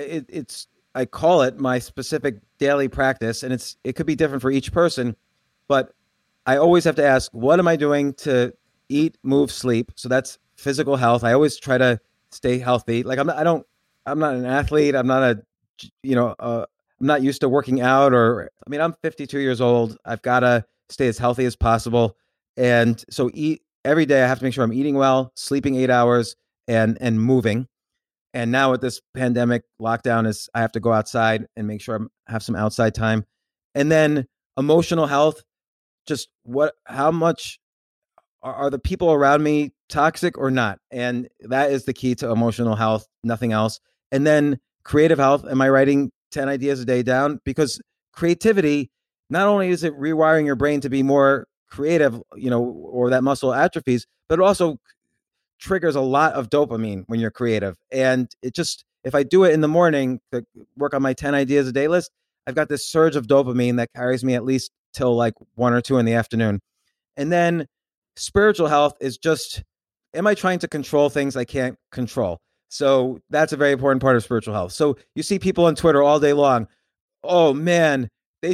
I call it my specific daily practice, and it could be different for each person, but I always have to ask, what am I doing to eat, move, sleep? So that's physical health. I always try to stay healthy. Like I'm not an athlete. I'm not I'm not used to working out I'm 52 years old. I've got to stay as healthy as possible. And so every day I have to make sure I'm eating well, sleeping 8 hours and moving. And now with this pandemic lockdown I have to go outside and make sure I have some outside time. And then emotional health, just how much are the people around me toxic or not? And that is the key to emotional health, nothing else. And then creative health. Am I writing 10 ideas a day down? Because creativity, not only is it rewiring your brain to be more creative, or that muscle atrophies, but it also triggers a lot of dopamine when you're creative. And if I do it in the morning to work on my 10 ideas a day list, I've got this surge of dopamine that carries me at least till like 1 or 2 in the afternoon. And then spiritual health is just, am I trying to control things I can't control? So that's a very important part of spiritual health. So you see people on Twitter all day long, oh man,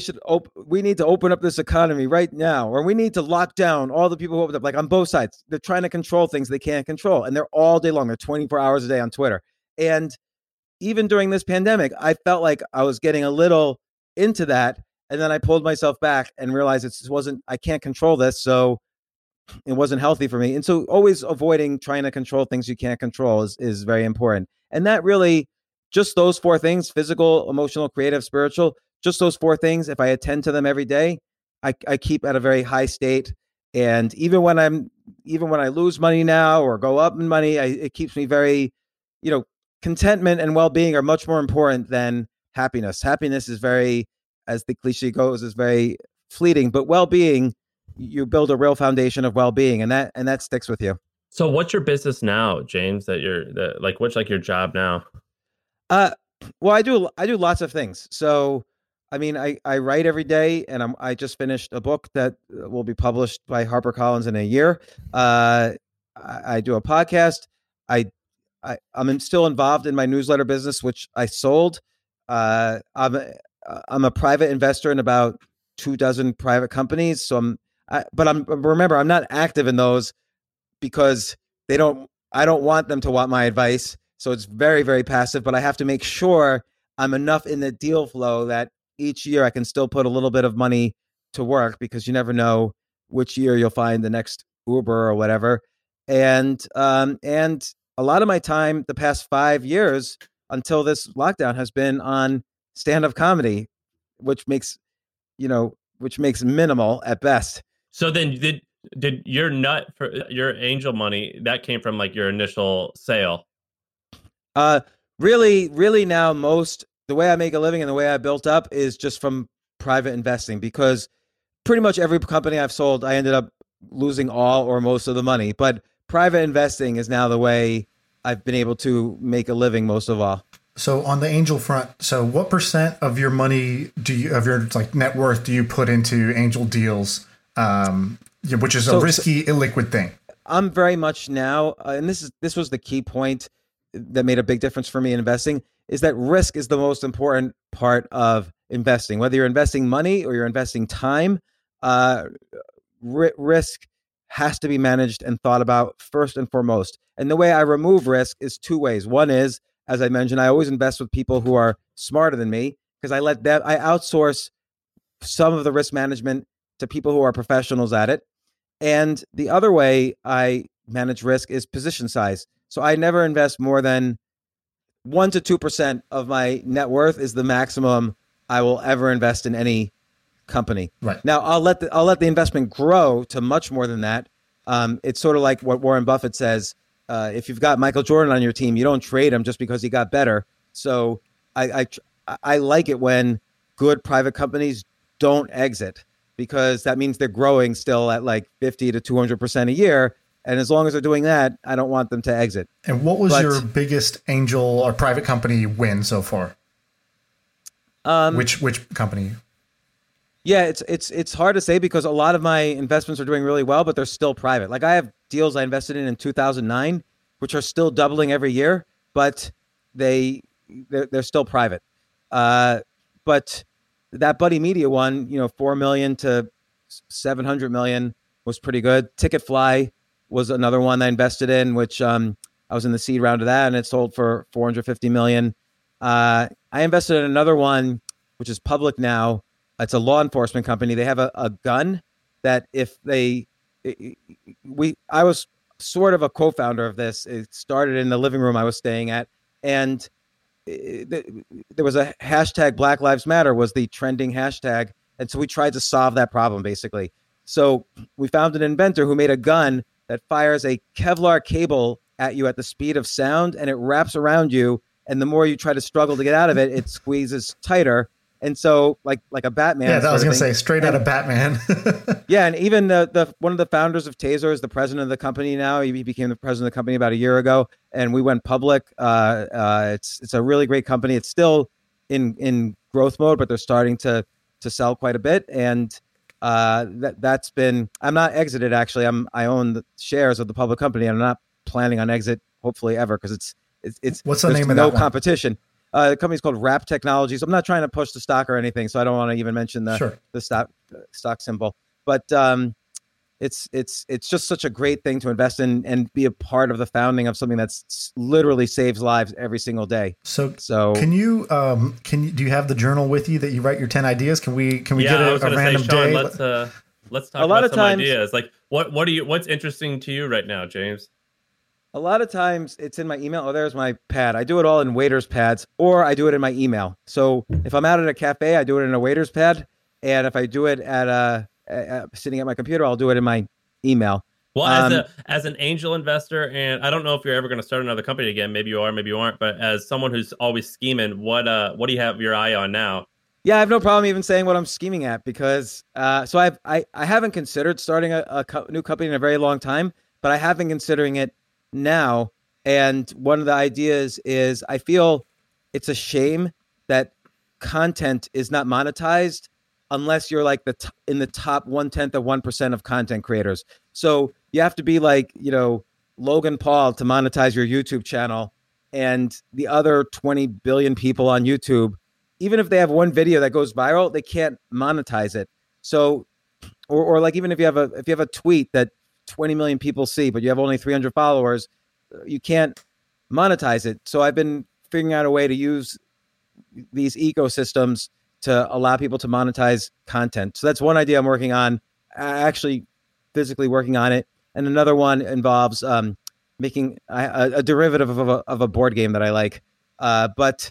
we need to open up this economy right now, or we need to lock down all the people who opened up, like on both sides. They're trying to control things they can't control. And they're all day long. They're 24 hours a day on Twitter. And even during this pandemic, I felt like I was getting a little into that. And then I pulled myself back and realized I can't control this. So it wasn't healthy for me. And so always avoiding trying to control things you can't control is very important. And that really, just those 4 things, physical, emotional, creative, spiritual, just those 4 things, if I attend to them every day, I keep at a very high state. And even when I lose money now or go up in money, it keeps me very, contentment and well-being are much more important than happiness. Happiness is very, as the cliche goes, is very fleeting, but well-being, you build a real foundation of well-being, and that sticks with you. So what's your business now, James, what's like your job now? Well, I do lots of things. So, I write every day, and I just finished a book that will be published by HarperCollins in a year. I do a podcast. I'm still involved in my newsletter business, which I sold. I'm a private investor in about 24 private companies. So remember, I'm not active in those because I don't want them to want my advice. So it's very, very passive, but I have to make sure I'm enough in the deal flow that each year I can still put a little bit of money to work, because you never know which year you'll find the next Uber or whatever. And a lot of my time the past 5 years until this lockdown has been on stand-up comedy, which makes minimal at best. So then did your nut for your angel money that came from like your initial sale? Really now the way I make a living and the way I built up is just from private investing, because pretty much every company I've sold, I ended up losing all or most of the money. But private investing is now the way I've been able to make a living most of all. So on the angel front, so what % of your money of your like net worth do you put into angel deals, which is a risky, illiquid thing? I'm very much now, and this was the key point that made a big difference for me in investing, is that risk is the most important part of investing. Whether you're investing money or you're investing time, risk has to be managed and thought about first and foremost. And the way I remove risk is two ways. One is, as I mentioned, I always invest with people who are smarter than me, because I outsource some of the risk management to people who are professionals at it. And the other way I manage risk is position size. So I never invest more than 1 to 2% of my net worth is the maximum I will ever invest in any company. Right. Now I'll let the investment grow to much more than that. It's sort of like what Warren Buffett says. If you've got Michael Jordan on your team, you don't trade him just because he got better. So I like it when good private companies don't exit, because that means they're growing still at like 50 to 200% a year. And as long as they're doing that, I don't want them to exit. And what was your biggest angel or private company win so far? Which company? Yeah, it's hard to say, because a lot of my investments are doing really well, but they're still private. Like I have deals I invested in 2009, which are still doubling every year, but they're still private. But that Buddy Media one, 4 million to 700 million was pretty good. Ticketfly was another one I invested in, which I was in the seed round of that, and it sold for 450 million. I invested in another one, which is public now. It's a law enforcement company. They have a gun that I was sort of a co-founder of this. It started in the living room I was staying at, and there was a hashtag Black Lives Matter was the trending hashtag. And so we tried to solve that problem, basically. So we found an inventor who made a gun that fires a Kevlar cable at you at the speed of sound, and it wraps around you. And the more you try to struggle to get out of it, it squeezes tighter. And so like a Batman. Yeah, I was going to say straight out of Batman. Yeah. And even the one of the founders of Taser is the president of the company now. He became the president of the company about a year ago, and we went public. It's a really great company. It's still in growth mode, but they're starting to sell quite a bit. And that's been, I'm not exited actually. I own the shares of the public company. I'm not planning on exit, hopefully ever, because it's what's the name of no that one? competition. The company's called Wrap Technologies. I'm not trying to push the stock or anything, so I don't want to even mention the stock symbol. But it's just such a great thing to invest in and be a part of the founding of something that's literally saves lives every single day. So do you have the journal with you that you write your 10 ideas? Can we get a random day? Let's talk about some ideas. Like what's interesting to you right now, James? A lot of times it's in my email. Oh, there's my pad. I do it all in waiter's pads, or I do it in my email. So if I'm out at a cafe, I do it in a waiter's pad. And if I do it at sitting at my computer, I'll do it in my email. Well, as an angel investor, and I don't know if you're ever going to start another company again. Maybe you are, maybe you aren't. But as someone who's always scheming, what do you have your eye on now? Yeah, I have no problem even saying what I'm scheming at, because so I haven't considered starting a new company in a very long time, but I have been considering it now. And one of the ideas is I feel it's a shame that content is not monetized unless you're like in the top 1/10 of 1% of content creators. So you have to be like, Logan Paul to monetize your YouTube channel, and the other 20 billion people on YouTube, even if they have one video that goes viral, they can't monetize it. So, or like even if you have a tweet that 20 million people see, but you have only 300 followers, you can't monetize it. So I've been figuring out a way to use these ecosystems to allow people to monetize content. So that's one idea I'm working on, actually physically working on it. And another one involves making a derivative of a board game that I like. But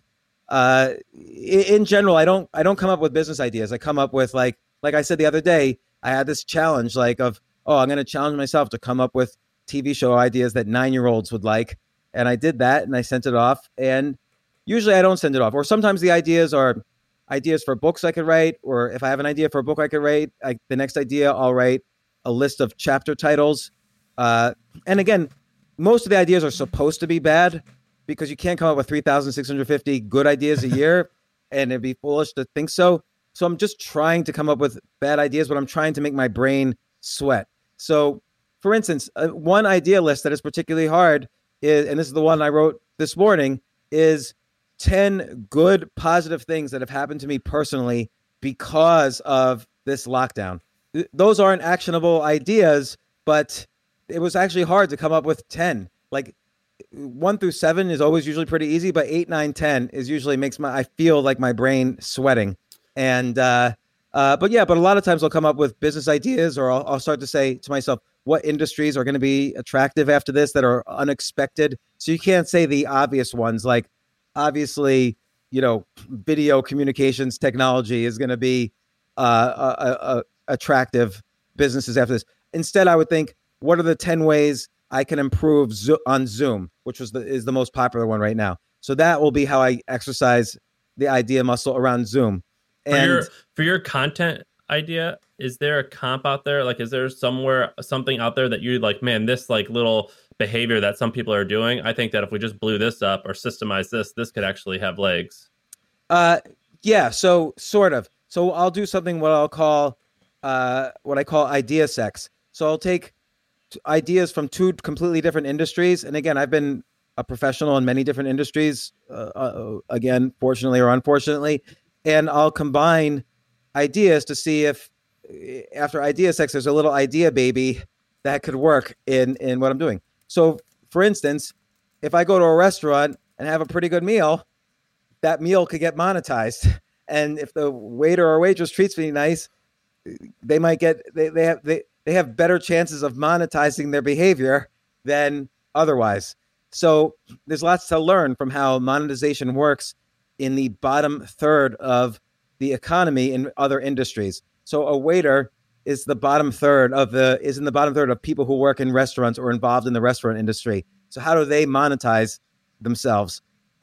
in general, I don't come up with business ideas. I come up with like I said the other day, I had this challenge I'm going to challenge myself to come up with TV show ideas that 9-year-olds would like. And I did that and I sent it off. And usually I don't send it off. Or sometimes the ideas are ideas for books I could write. Or if I have an idea for a book I could write, the next idea I'll write a list of chapter titles. And again, most of the ideas are supposed to be bad because you can't come up with 3,650 good ideas a year. And it'd be foolish to think so. So I'm just trying to come up with bad ideas, but I'm trying to make my brain sweat. So, for instance, one idea list that is particularly hard is, and this is the one I wrote this morning, is 10 good positive things that have happened to me personally because of this lockdown. Those aren't actionable ideas, but it was actually hard to come up with 10. Like 1 through 7 is always usually pretty easy, but 8, 9, 10 is usually I feel like my brain sweating. And, but a lot of times I'll come up with business ideas, or I'll start to say to myself, what industries are going to be attractive after this that are unexpected? So you can't say the obvious ones, like obviously, video communications technology is going to be attractive businesses after this. Instead, I would think, what are the 10 ways I can improve on Zoom, which is the most popular one right now. So that will be how I exercise the idea muscle around Zoom. And for your content idea, is there a comp out there? Like, is there something out there that you like, man, this like little behavior that some people are doing, I think that if we just blew this up or systemize this could actually have legs? Yeah. So sort of. So I'll do something what I call idea sex. So I'll take ideas from 2 completely different industries. And again, I've been a professional in many different industries, again, fortunately or unfortunately. And I'll combine ideas to see if after idea sex, there's a little idea baby that could work in what I'm doing. So for instance, if I go to a restaurant and have a pretty good meal, that meal could get monetized. And if the waiter or waitress treats me nice, they might they have better chances of monetizing their behavior than otherwise. So there's lots to learn from how monetization works in the bottom third of the economy in other industries. So a waiter is in the bottom third of people who work in restaurants or involved in the restaurant industry. So how do they monetize themselves?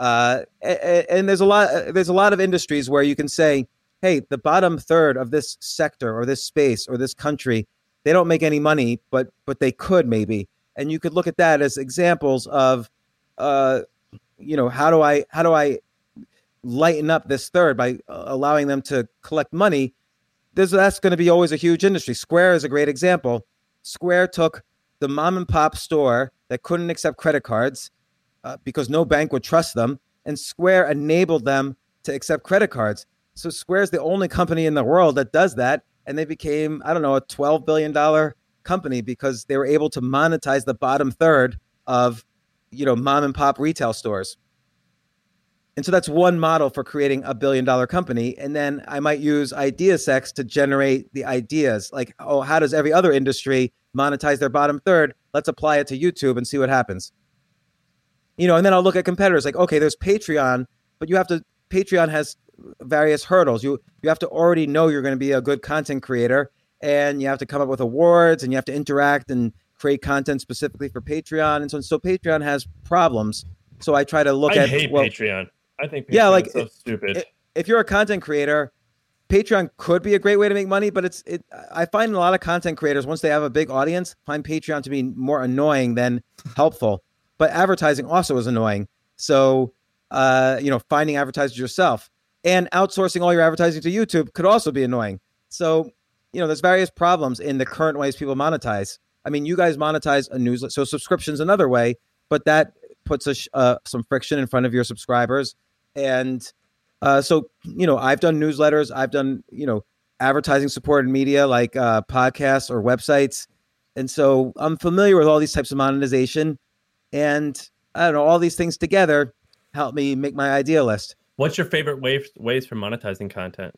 And there's a lot of industries where you can say, hey, the bottom third of this sector or this space or this country, they don't make any money, but they could maybe. And you could look at that as examples of, how do I lighten up this third by allowing them to collect money? That's going to be always a huge industry. Square is a great example. Square took the mom and pop store that couldn't accept credit cards because no bank would trust them, and Square enabled them to accept credit cards. So Square is the only company in the world that does that, and they became, a $12 billion company because they were able to monetize the bottom third of, mom and pop retail stores. And so that's one model for creating a $1 billion company. And then I might use idea sex to generate the ideas. Like, how does every other industry monetize their bottom third? Let's apply it to YouTube and see what happens. And then I'll look at competitors like, okay, there's Patreon, but Patreon has various hurdles. You have to already know you're going to be a good content creator, and you have to come up with awards, and you have to interact and create content specifically for Patreon. And so Patreon has problems. So I try to look at Patreon. I think Patreon is so stupid. If you're a content creator, Patreon could be a great way to make money, but I find a lot of content creators, once they have a big audience, find Patreon to be more annoying than helpful. But advertising also is annoying. So, finding advertisers yourself and outsourcing all your advertising to YouTube could also be annoying. So, there's various problems in the current ways people monetize. I mean, you guys monetize a newsletter, so subscription's another way, but that puts some friction in front of your subscribers. And so, I've done newsletters, I've done, advertising supported media like podcasts or websites. And so I'm familiar with all these types of monetization. And I don't know, all these things together help me make my idea list. What's your favorite ways for monetizing content?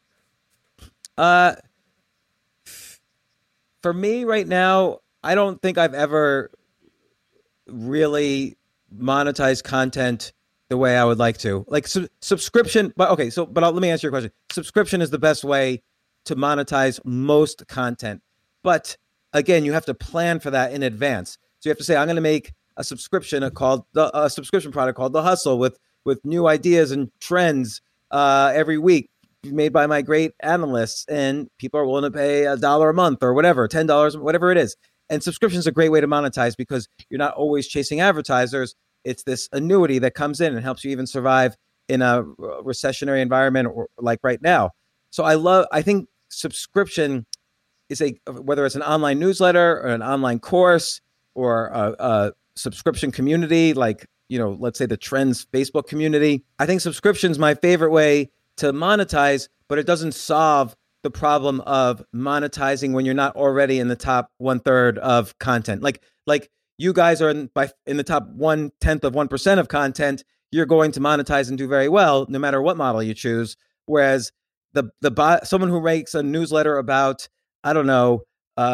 For me right now, I don't think I've ever really monetized content the way I would like to. Like subscription, but let me answer your question. Subscription is the best way to monetize most content. But again, you have to plan for that in advance. So you have to say, I'm going to make a subscription a subscription product called The Hustle with new ideas and trends every week, made by my great analysts, and people are willing to pay $1 a month or whatever, $10, whatever it is. And subscription is a great way to monetize because you're not always chasing advertisers. It's this annuity that comes in and helps you even survive in a recessionary environment or like right now. So I think subscription is whether it's an online newsletter or an online course or a subscription community, like, let's say the Trends Facebook community. I think subscription is my favorite way to monetize, but it doesn't solve the problem of monetizing when you're not already in the top 1/3 of content. Like you guys are in the top 1/10 of 1% of content. You're going to monetize and do very well, no matter what model you choose. Whereas someone who makes a newsletter about, I don't know,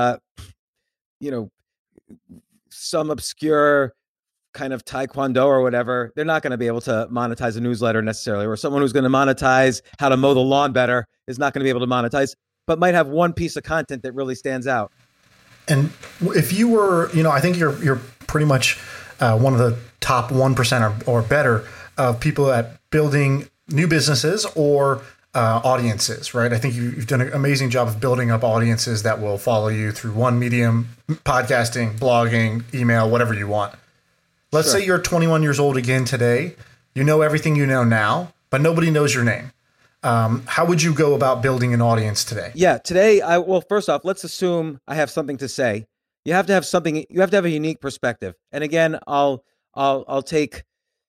some obscure kind of taekwondo or whatever, they're not going to be able to monetize a newsletter necessarily. Or someone who's going to monetize how to mow the lawn better is not going to be able to monetize, but might have one piece of content that really stands out. And if you were, I think you're pretty much one of the top 1% or better of people at building new businesses or audiences, right? I think you've done an amazing job of building up audiences that will follow you through one medium, podcasting, blogging, email, whatever you want. Let's say you're 21 years old again today. You know everything you know now, but nobody knows your name. How would you go about building an audience today? Yeah, today, first off, let's assume I have something to say. You have to have something. You have to have a unique perspective. And again, I'll take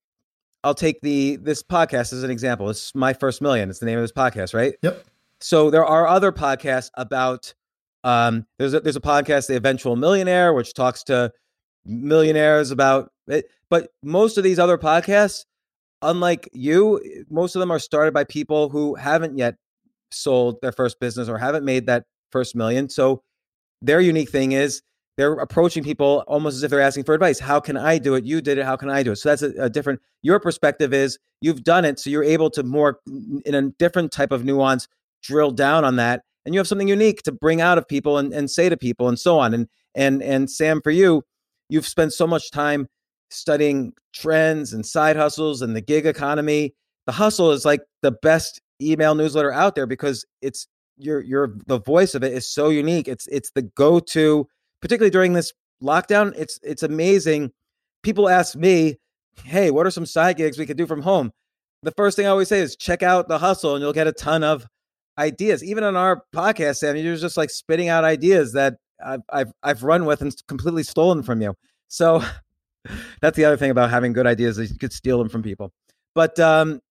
this podcast as an example. It's My First Million. It's the name of this podcast, right? Yep. So there are other podcasts about. There's a podcast, The Eventual Millionaire, which talks to millionaires about it. But most of these other podcasts, unlike you, most of them are started by people who haven't yet sold their first business or haven't made that first million. So their unique thing is they're approaching people almost as if they're asking for advice. How can I do it? You did it. How can I do it? So that's a different, your perspective is you've done it. So you're able to more in a different type of nuance, drill down on that. And you have something unique to bring out of people and say to people and so on. And Sam, for you, you've spent so much time studying trends and side hustles and the gig economy. The Hustle is like the best email newsletter out there because it's the voice of it is so unique. It's the go-to, particularly during this lockdown. It's amazing. People ask me, hey, what are some side gigs we could do from home? The first thing I always say is check out The Hustle and you'll get a ton of ideas. Even on our podcast, Sam, you're just like spitting out ideas that I've run with and completely stolen from you. So that's the other thing about having good ideas is you could steal them from people. But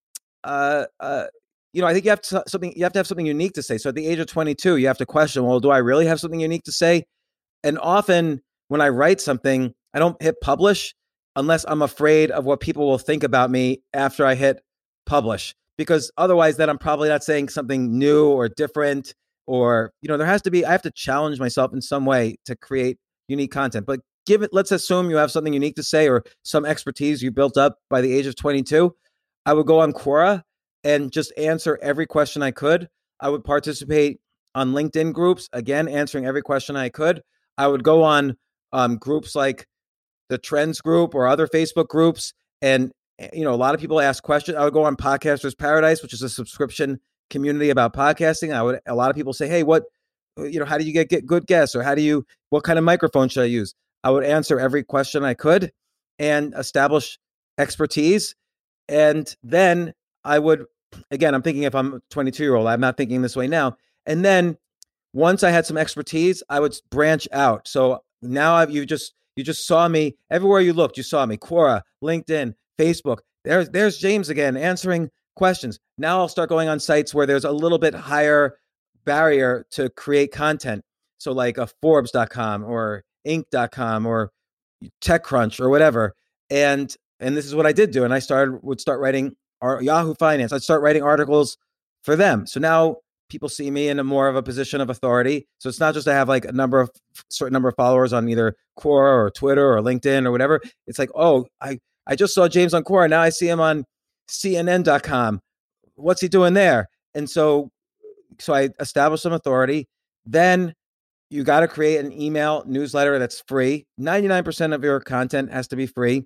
I think you have to have something unique to say. So at the age of 22, you have to question, well, do I really have something unique to say? And often when I write something, I don't hit publish unless I'm afraid of what people will think about me after I hit publish, because otherwise then I'm probably not saying something new or different, or, I have to challenge myself in some way to create unique content. But let's assume you have something unique to say or some expertise you built up by the age of 22. I would go on Quora and just answer every question I could. I would participate on LinkedIn groups, again, answering every question I could. I would go on groups like the Trends group or other Facebook groups. And, a lot of people ask questions. I would go on Podcasters Paradise, which is a subscription community about podcasting. A lot of people say, hey, how do you get good guests? Or what kind of microphone should I use? I would answer every question I could and establish expertise. And then I would, again, I'm thinking if I'm a 22-year-old, I'm not thinking this way now. And then once I had some expertise, I would branch out. So Now you just saw me everywhere you looked. You saw me, Quora, LinkedIn, Facebook. There's James again answering questions. Now I'll start going on sites where there's a little bit higher barrier to create content. So like a Forbes.com or Inc.com or TechCrunch or whatever. And this is what I did do. And I would start writing Yahoo Finance. I'd start writing articles for them. So now people see me in a more of a position of authority. So it's not just I have like a certain number of followers on either Quora or Twitter or LinkedIn or whatever. It's like, oh, I just saw James on Quora. Now I see him on CNN.com. What's he doing there? And so I established some authority. Then you got to create an email newsletter that's free. 99% of your content has to be free.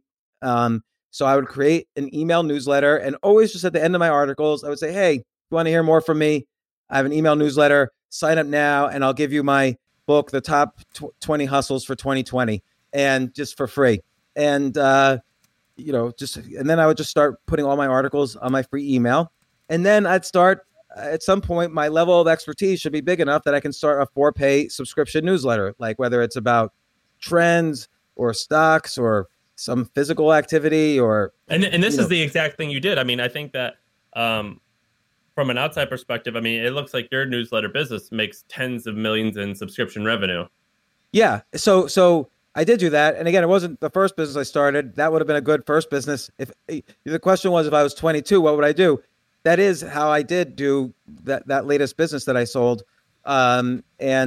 So I would create an email newsletter, and always just at the end of my articles, I would say, hey, you want to hear more from me? I have an email newsletter. Sign up now, and I'll give you my book, The Top 20 Hustles for 2020, and just for free. And, and then I would just start putting all my articles on my free email. And then I'd start, at some point, my level of expertise should be big enough that I can start a 4-pay subscription newsletter, like whether it's about trends or stocks or some physical activity or. And this is the exact thing you did. I mean, I think that from an outside perspective, I mean, it looks like your newsletter business makes tens of millions in subscription revenue. Yeah. So I did do that. And again, it wasn't the first business I started. That would have been a good first business. If the question was, if I was 22, what would I do? That is how I did do that latest business that I sold. And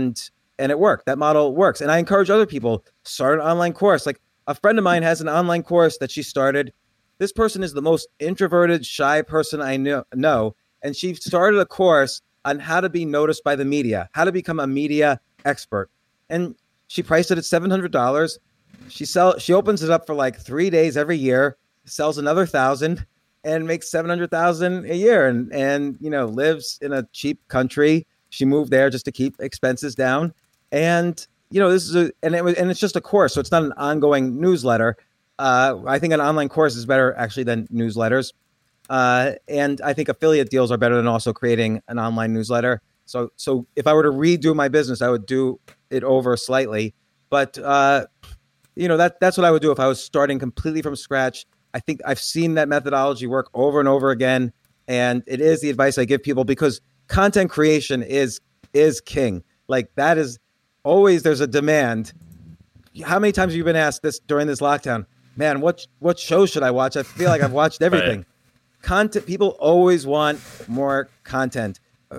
it worked. That model works. And I encourage other people, start an online course. Like a friend of mine has an online course that she started. This person is the most introverted, shy person I know. And she started a course on how to be noticed by the media, how to become a media expert. And she priced it at $700. She opens it up for like 3 days every year, sells another 1,000. And makes $700,000 a year, and lives in a cheap country. She moved there just to keep expenses down, and it's just a course, so it's not an ongoing newsletter. I think an online course is better actually than newsletters, and I think affiliate deals are better than also creating an online newsletter. So if I were to redo my business, I would do it over slightly, but that's what I would do if I was starting completely from scratch. I think I've seen that methodology work over and over again, and it is the advice I give people because content creation is king. Like that is always, there's a demand. How many times have you been asked this during this lockdown? Man, what show should I watch? I feel like I've watched everything. Right. Content, people always want more content.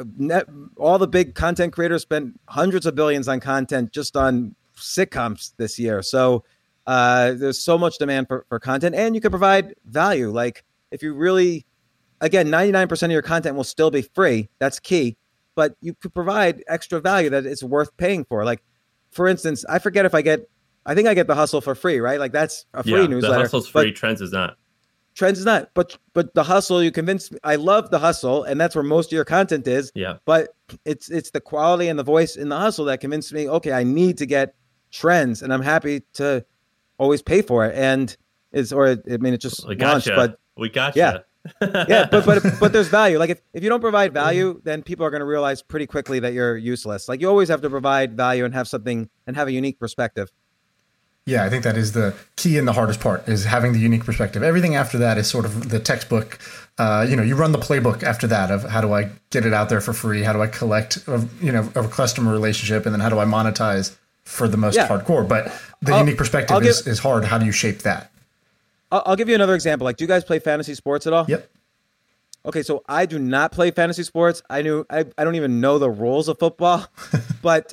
All the big content creators spent hundreds of billions on content just on sitcoms this year. So there's so much demand for content, and you can provide value. Like if you really, again, 99% of your content will still be free. That's key, but you could provide extra value that it's worth paying for. Like, for instance, I think I get The Hustle for free, right? Like that's a free newsletter. The Hustle's free. Trends is not. Trends is not. But The Hustle, you convinced me. I love The Hustle, and that's where most of your content is. Yeah. But it's the quality and the voice in The Hustle that convinced me, okay, I need to get trends, and I'm happy to always pay for it. And it's just launched, but we got yeah. Yeah, but there's value. Like if you don't provide value, then people are going to realize pretty quickly that you're useless. Like you always have to provide value and have something and have a unique perspective. Yeah, I think that is the key and the hardest part is having the unique perspective. Everything after that is sort of the textbook. You run the playbook after that of how do I get it out there for free? How do I collect, a customer relationship? And then how do I monetize for the most hardcore? But the unique perspective is hard. How do you shape that? I'll give you another example. Like, do you guys play fantasy sports at all? Yep. Okay, so I do not play fantasy sports. I don't even know the rules of football. But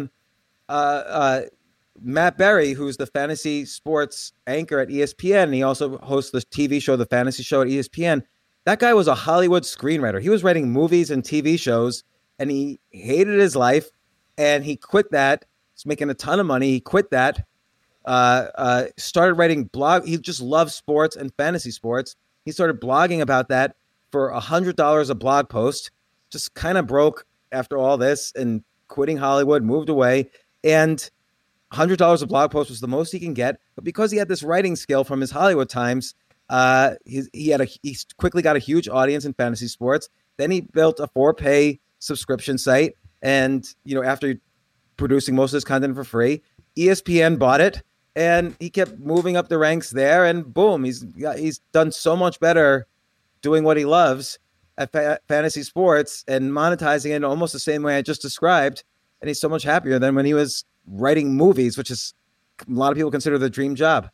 Matt Berry, who's the fantasy sports anchor at ESPN, and he also hosts the TV show, The Fantasy Show at ESPN. That guy was a Hollywood screenwriter. He was writing movies and TV shows, and he hated his life, and he quit that. He's making a ton of money. He quit that. Started writing blog. He just loves sports and fantasy sports. He started blogging about that for $100 a blog post. Just kind of broke after all this and quitting Hollywood, moved away, and $100 a blog post was the most he can get. But because he had this writing skill from his Hollywood times, he quickly got a huge audience in fantasy sports. Then he built a 4-pay subscription site, and after producing most of his content for free, ESPN bought it, and he kept moving up the ranks there, and boom, he's done so much better doing what he loves at fantasy sports and monetizing it in almost the same way I just described. And he's so much happier than when he was writing movies, which is a lot of people consider the dream job.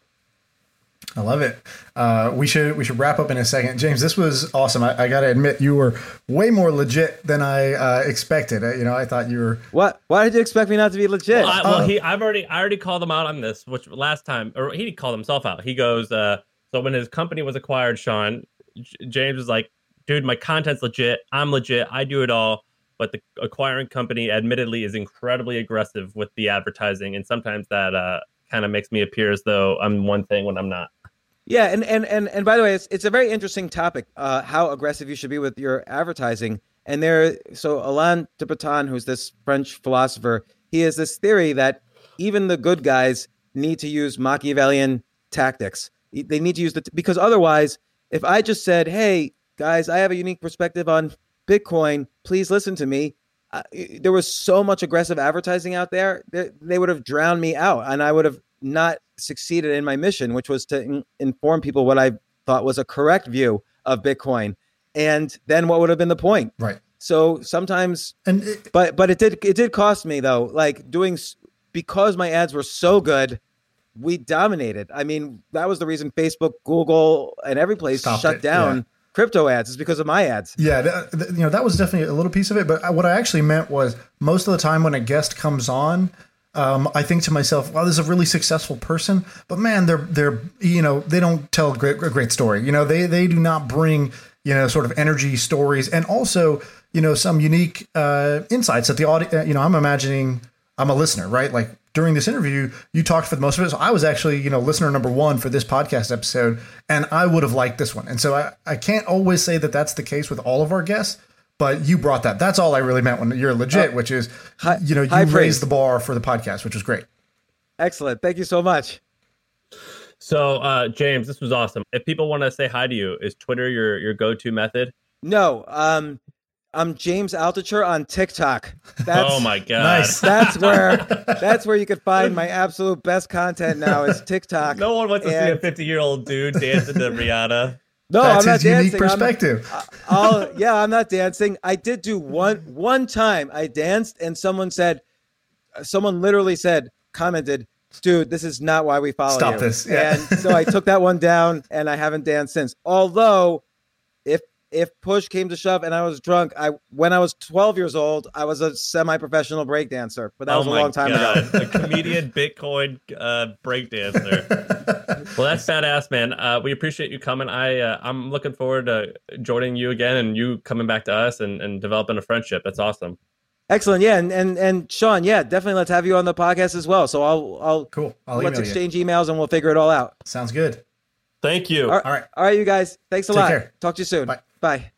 I love it. We should wrap up in a second. James, this was awesome. I got to admit, you were way more legit than I expected. I thought you were. What? Why did you expect me not to be legit? I already called him out on this, which last time, or he called himself out. He goes, so when his company was acquired, Sean, James was like, dude, my content's legit. I'm legit. I do it all. But the acquiring company admittedly is incredibly aggressive with the advertising. And sometimes that kind of makes me appear as though I'm one thing when I'm not. Yeah. And by the way, it's a very interesting topic, how aggressive you should be with your advertising. And so Alain de Botton, who's this French philosopher, he has this theory that even the good guys need to use Machiavellian tactics. They need to use because otherwise, if I just said, hey, guys, I have a unique perspective on Bitcoin, please listen to me. There was so much aggressive advertising out there, they would have drowned me out, and I would have not succeeded in my mission, which was to inform people what I thought was a correct view of Bitcoin. And then what would have been the point? Right. So sometimes, but it did cost me though, because my ads were so good, we dominated. I mean, that was the reason Facebook, Google, and every place shut down crypto ads, is because of my ads. Yeah, that was definitely a little piece of it. But what I actually meant was most of the time when a guest comes on, I think to myself, wow, this is a really successful person, but man, they're they don't tell a great story. They do not bring sort of energy stories, and also some unique insights that the audience. I'm imagining I'm a listener, right? Like during this interview, you talked for the most of it. So I was actually, listener number one for this podcast episode, and I would have liked this one. And so I can't always say that that's the case with all of our guests, but you brought that. That's all I really meant when you're legit, which is, you raised the bar for the podcast, which was great. Excellent. Thank you so much. So, James, this was awesome. If people want to say hi to you, is Twitter your go-to method? No. I'm James Altucher on TikTok. Oh my God. Nice. That's where you could find my absolute best content now is TikTok. No one wants to see a 50-year-old dude dancing to Rihanna. No, that's I'm not his unique dancing. perspective. I'm not dancing. I did do one time I danced and someone literally commented, dude, this is not why we follow you. Stop this. Yeah. And so I took that one down and I haven't danced since. Although if push came to shove and I was drunk, when I was 12 years old, I was a semi-professional break dancer, but that was a long time ago. A comedian Bitcoin break dancer. Well, that's badass, man. We appreciate you coming. I'm looking forward to joining you again and you coming back to us and developing a friendship. That's awesome. Excellent. Yeah. And Sean, definitely let's have you on the podcast as well. So I'll let's exchange emails and we'll figure it all out. Sounds good. Thank you. All right, you guys. Thanks a lot. Take care. Talk to you soon. Bye. Bye.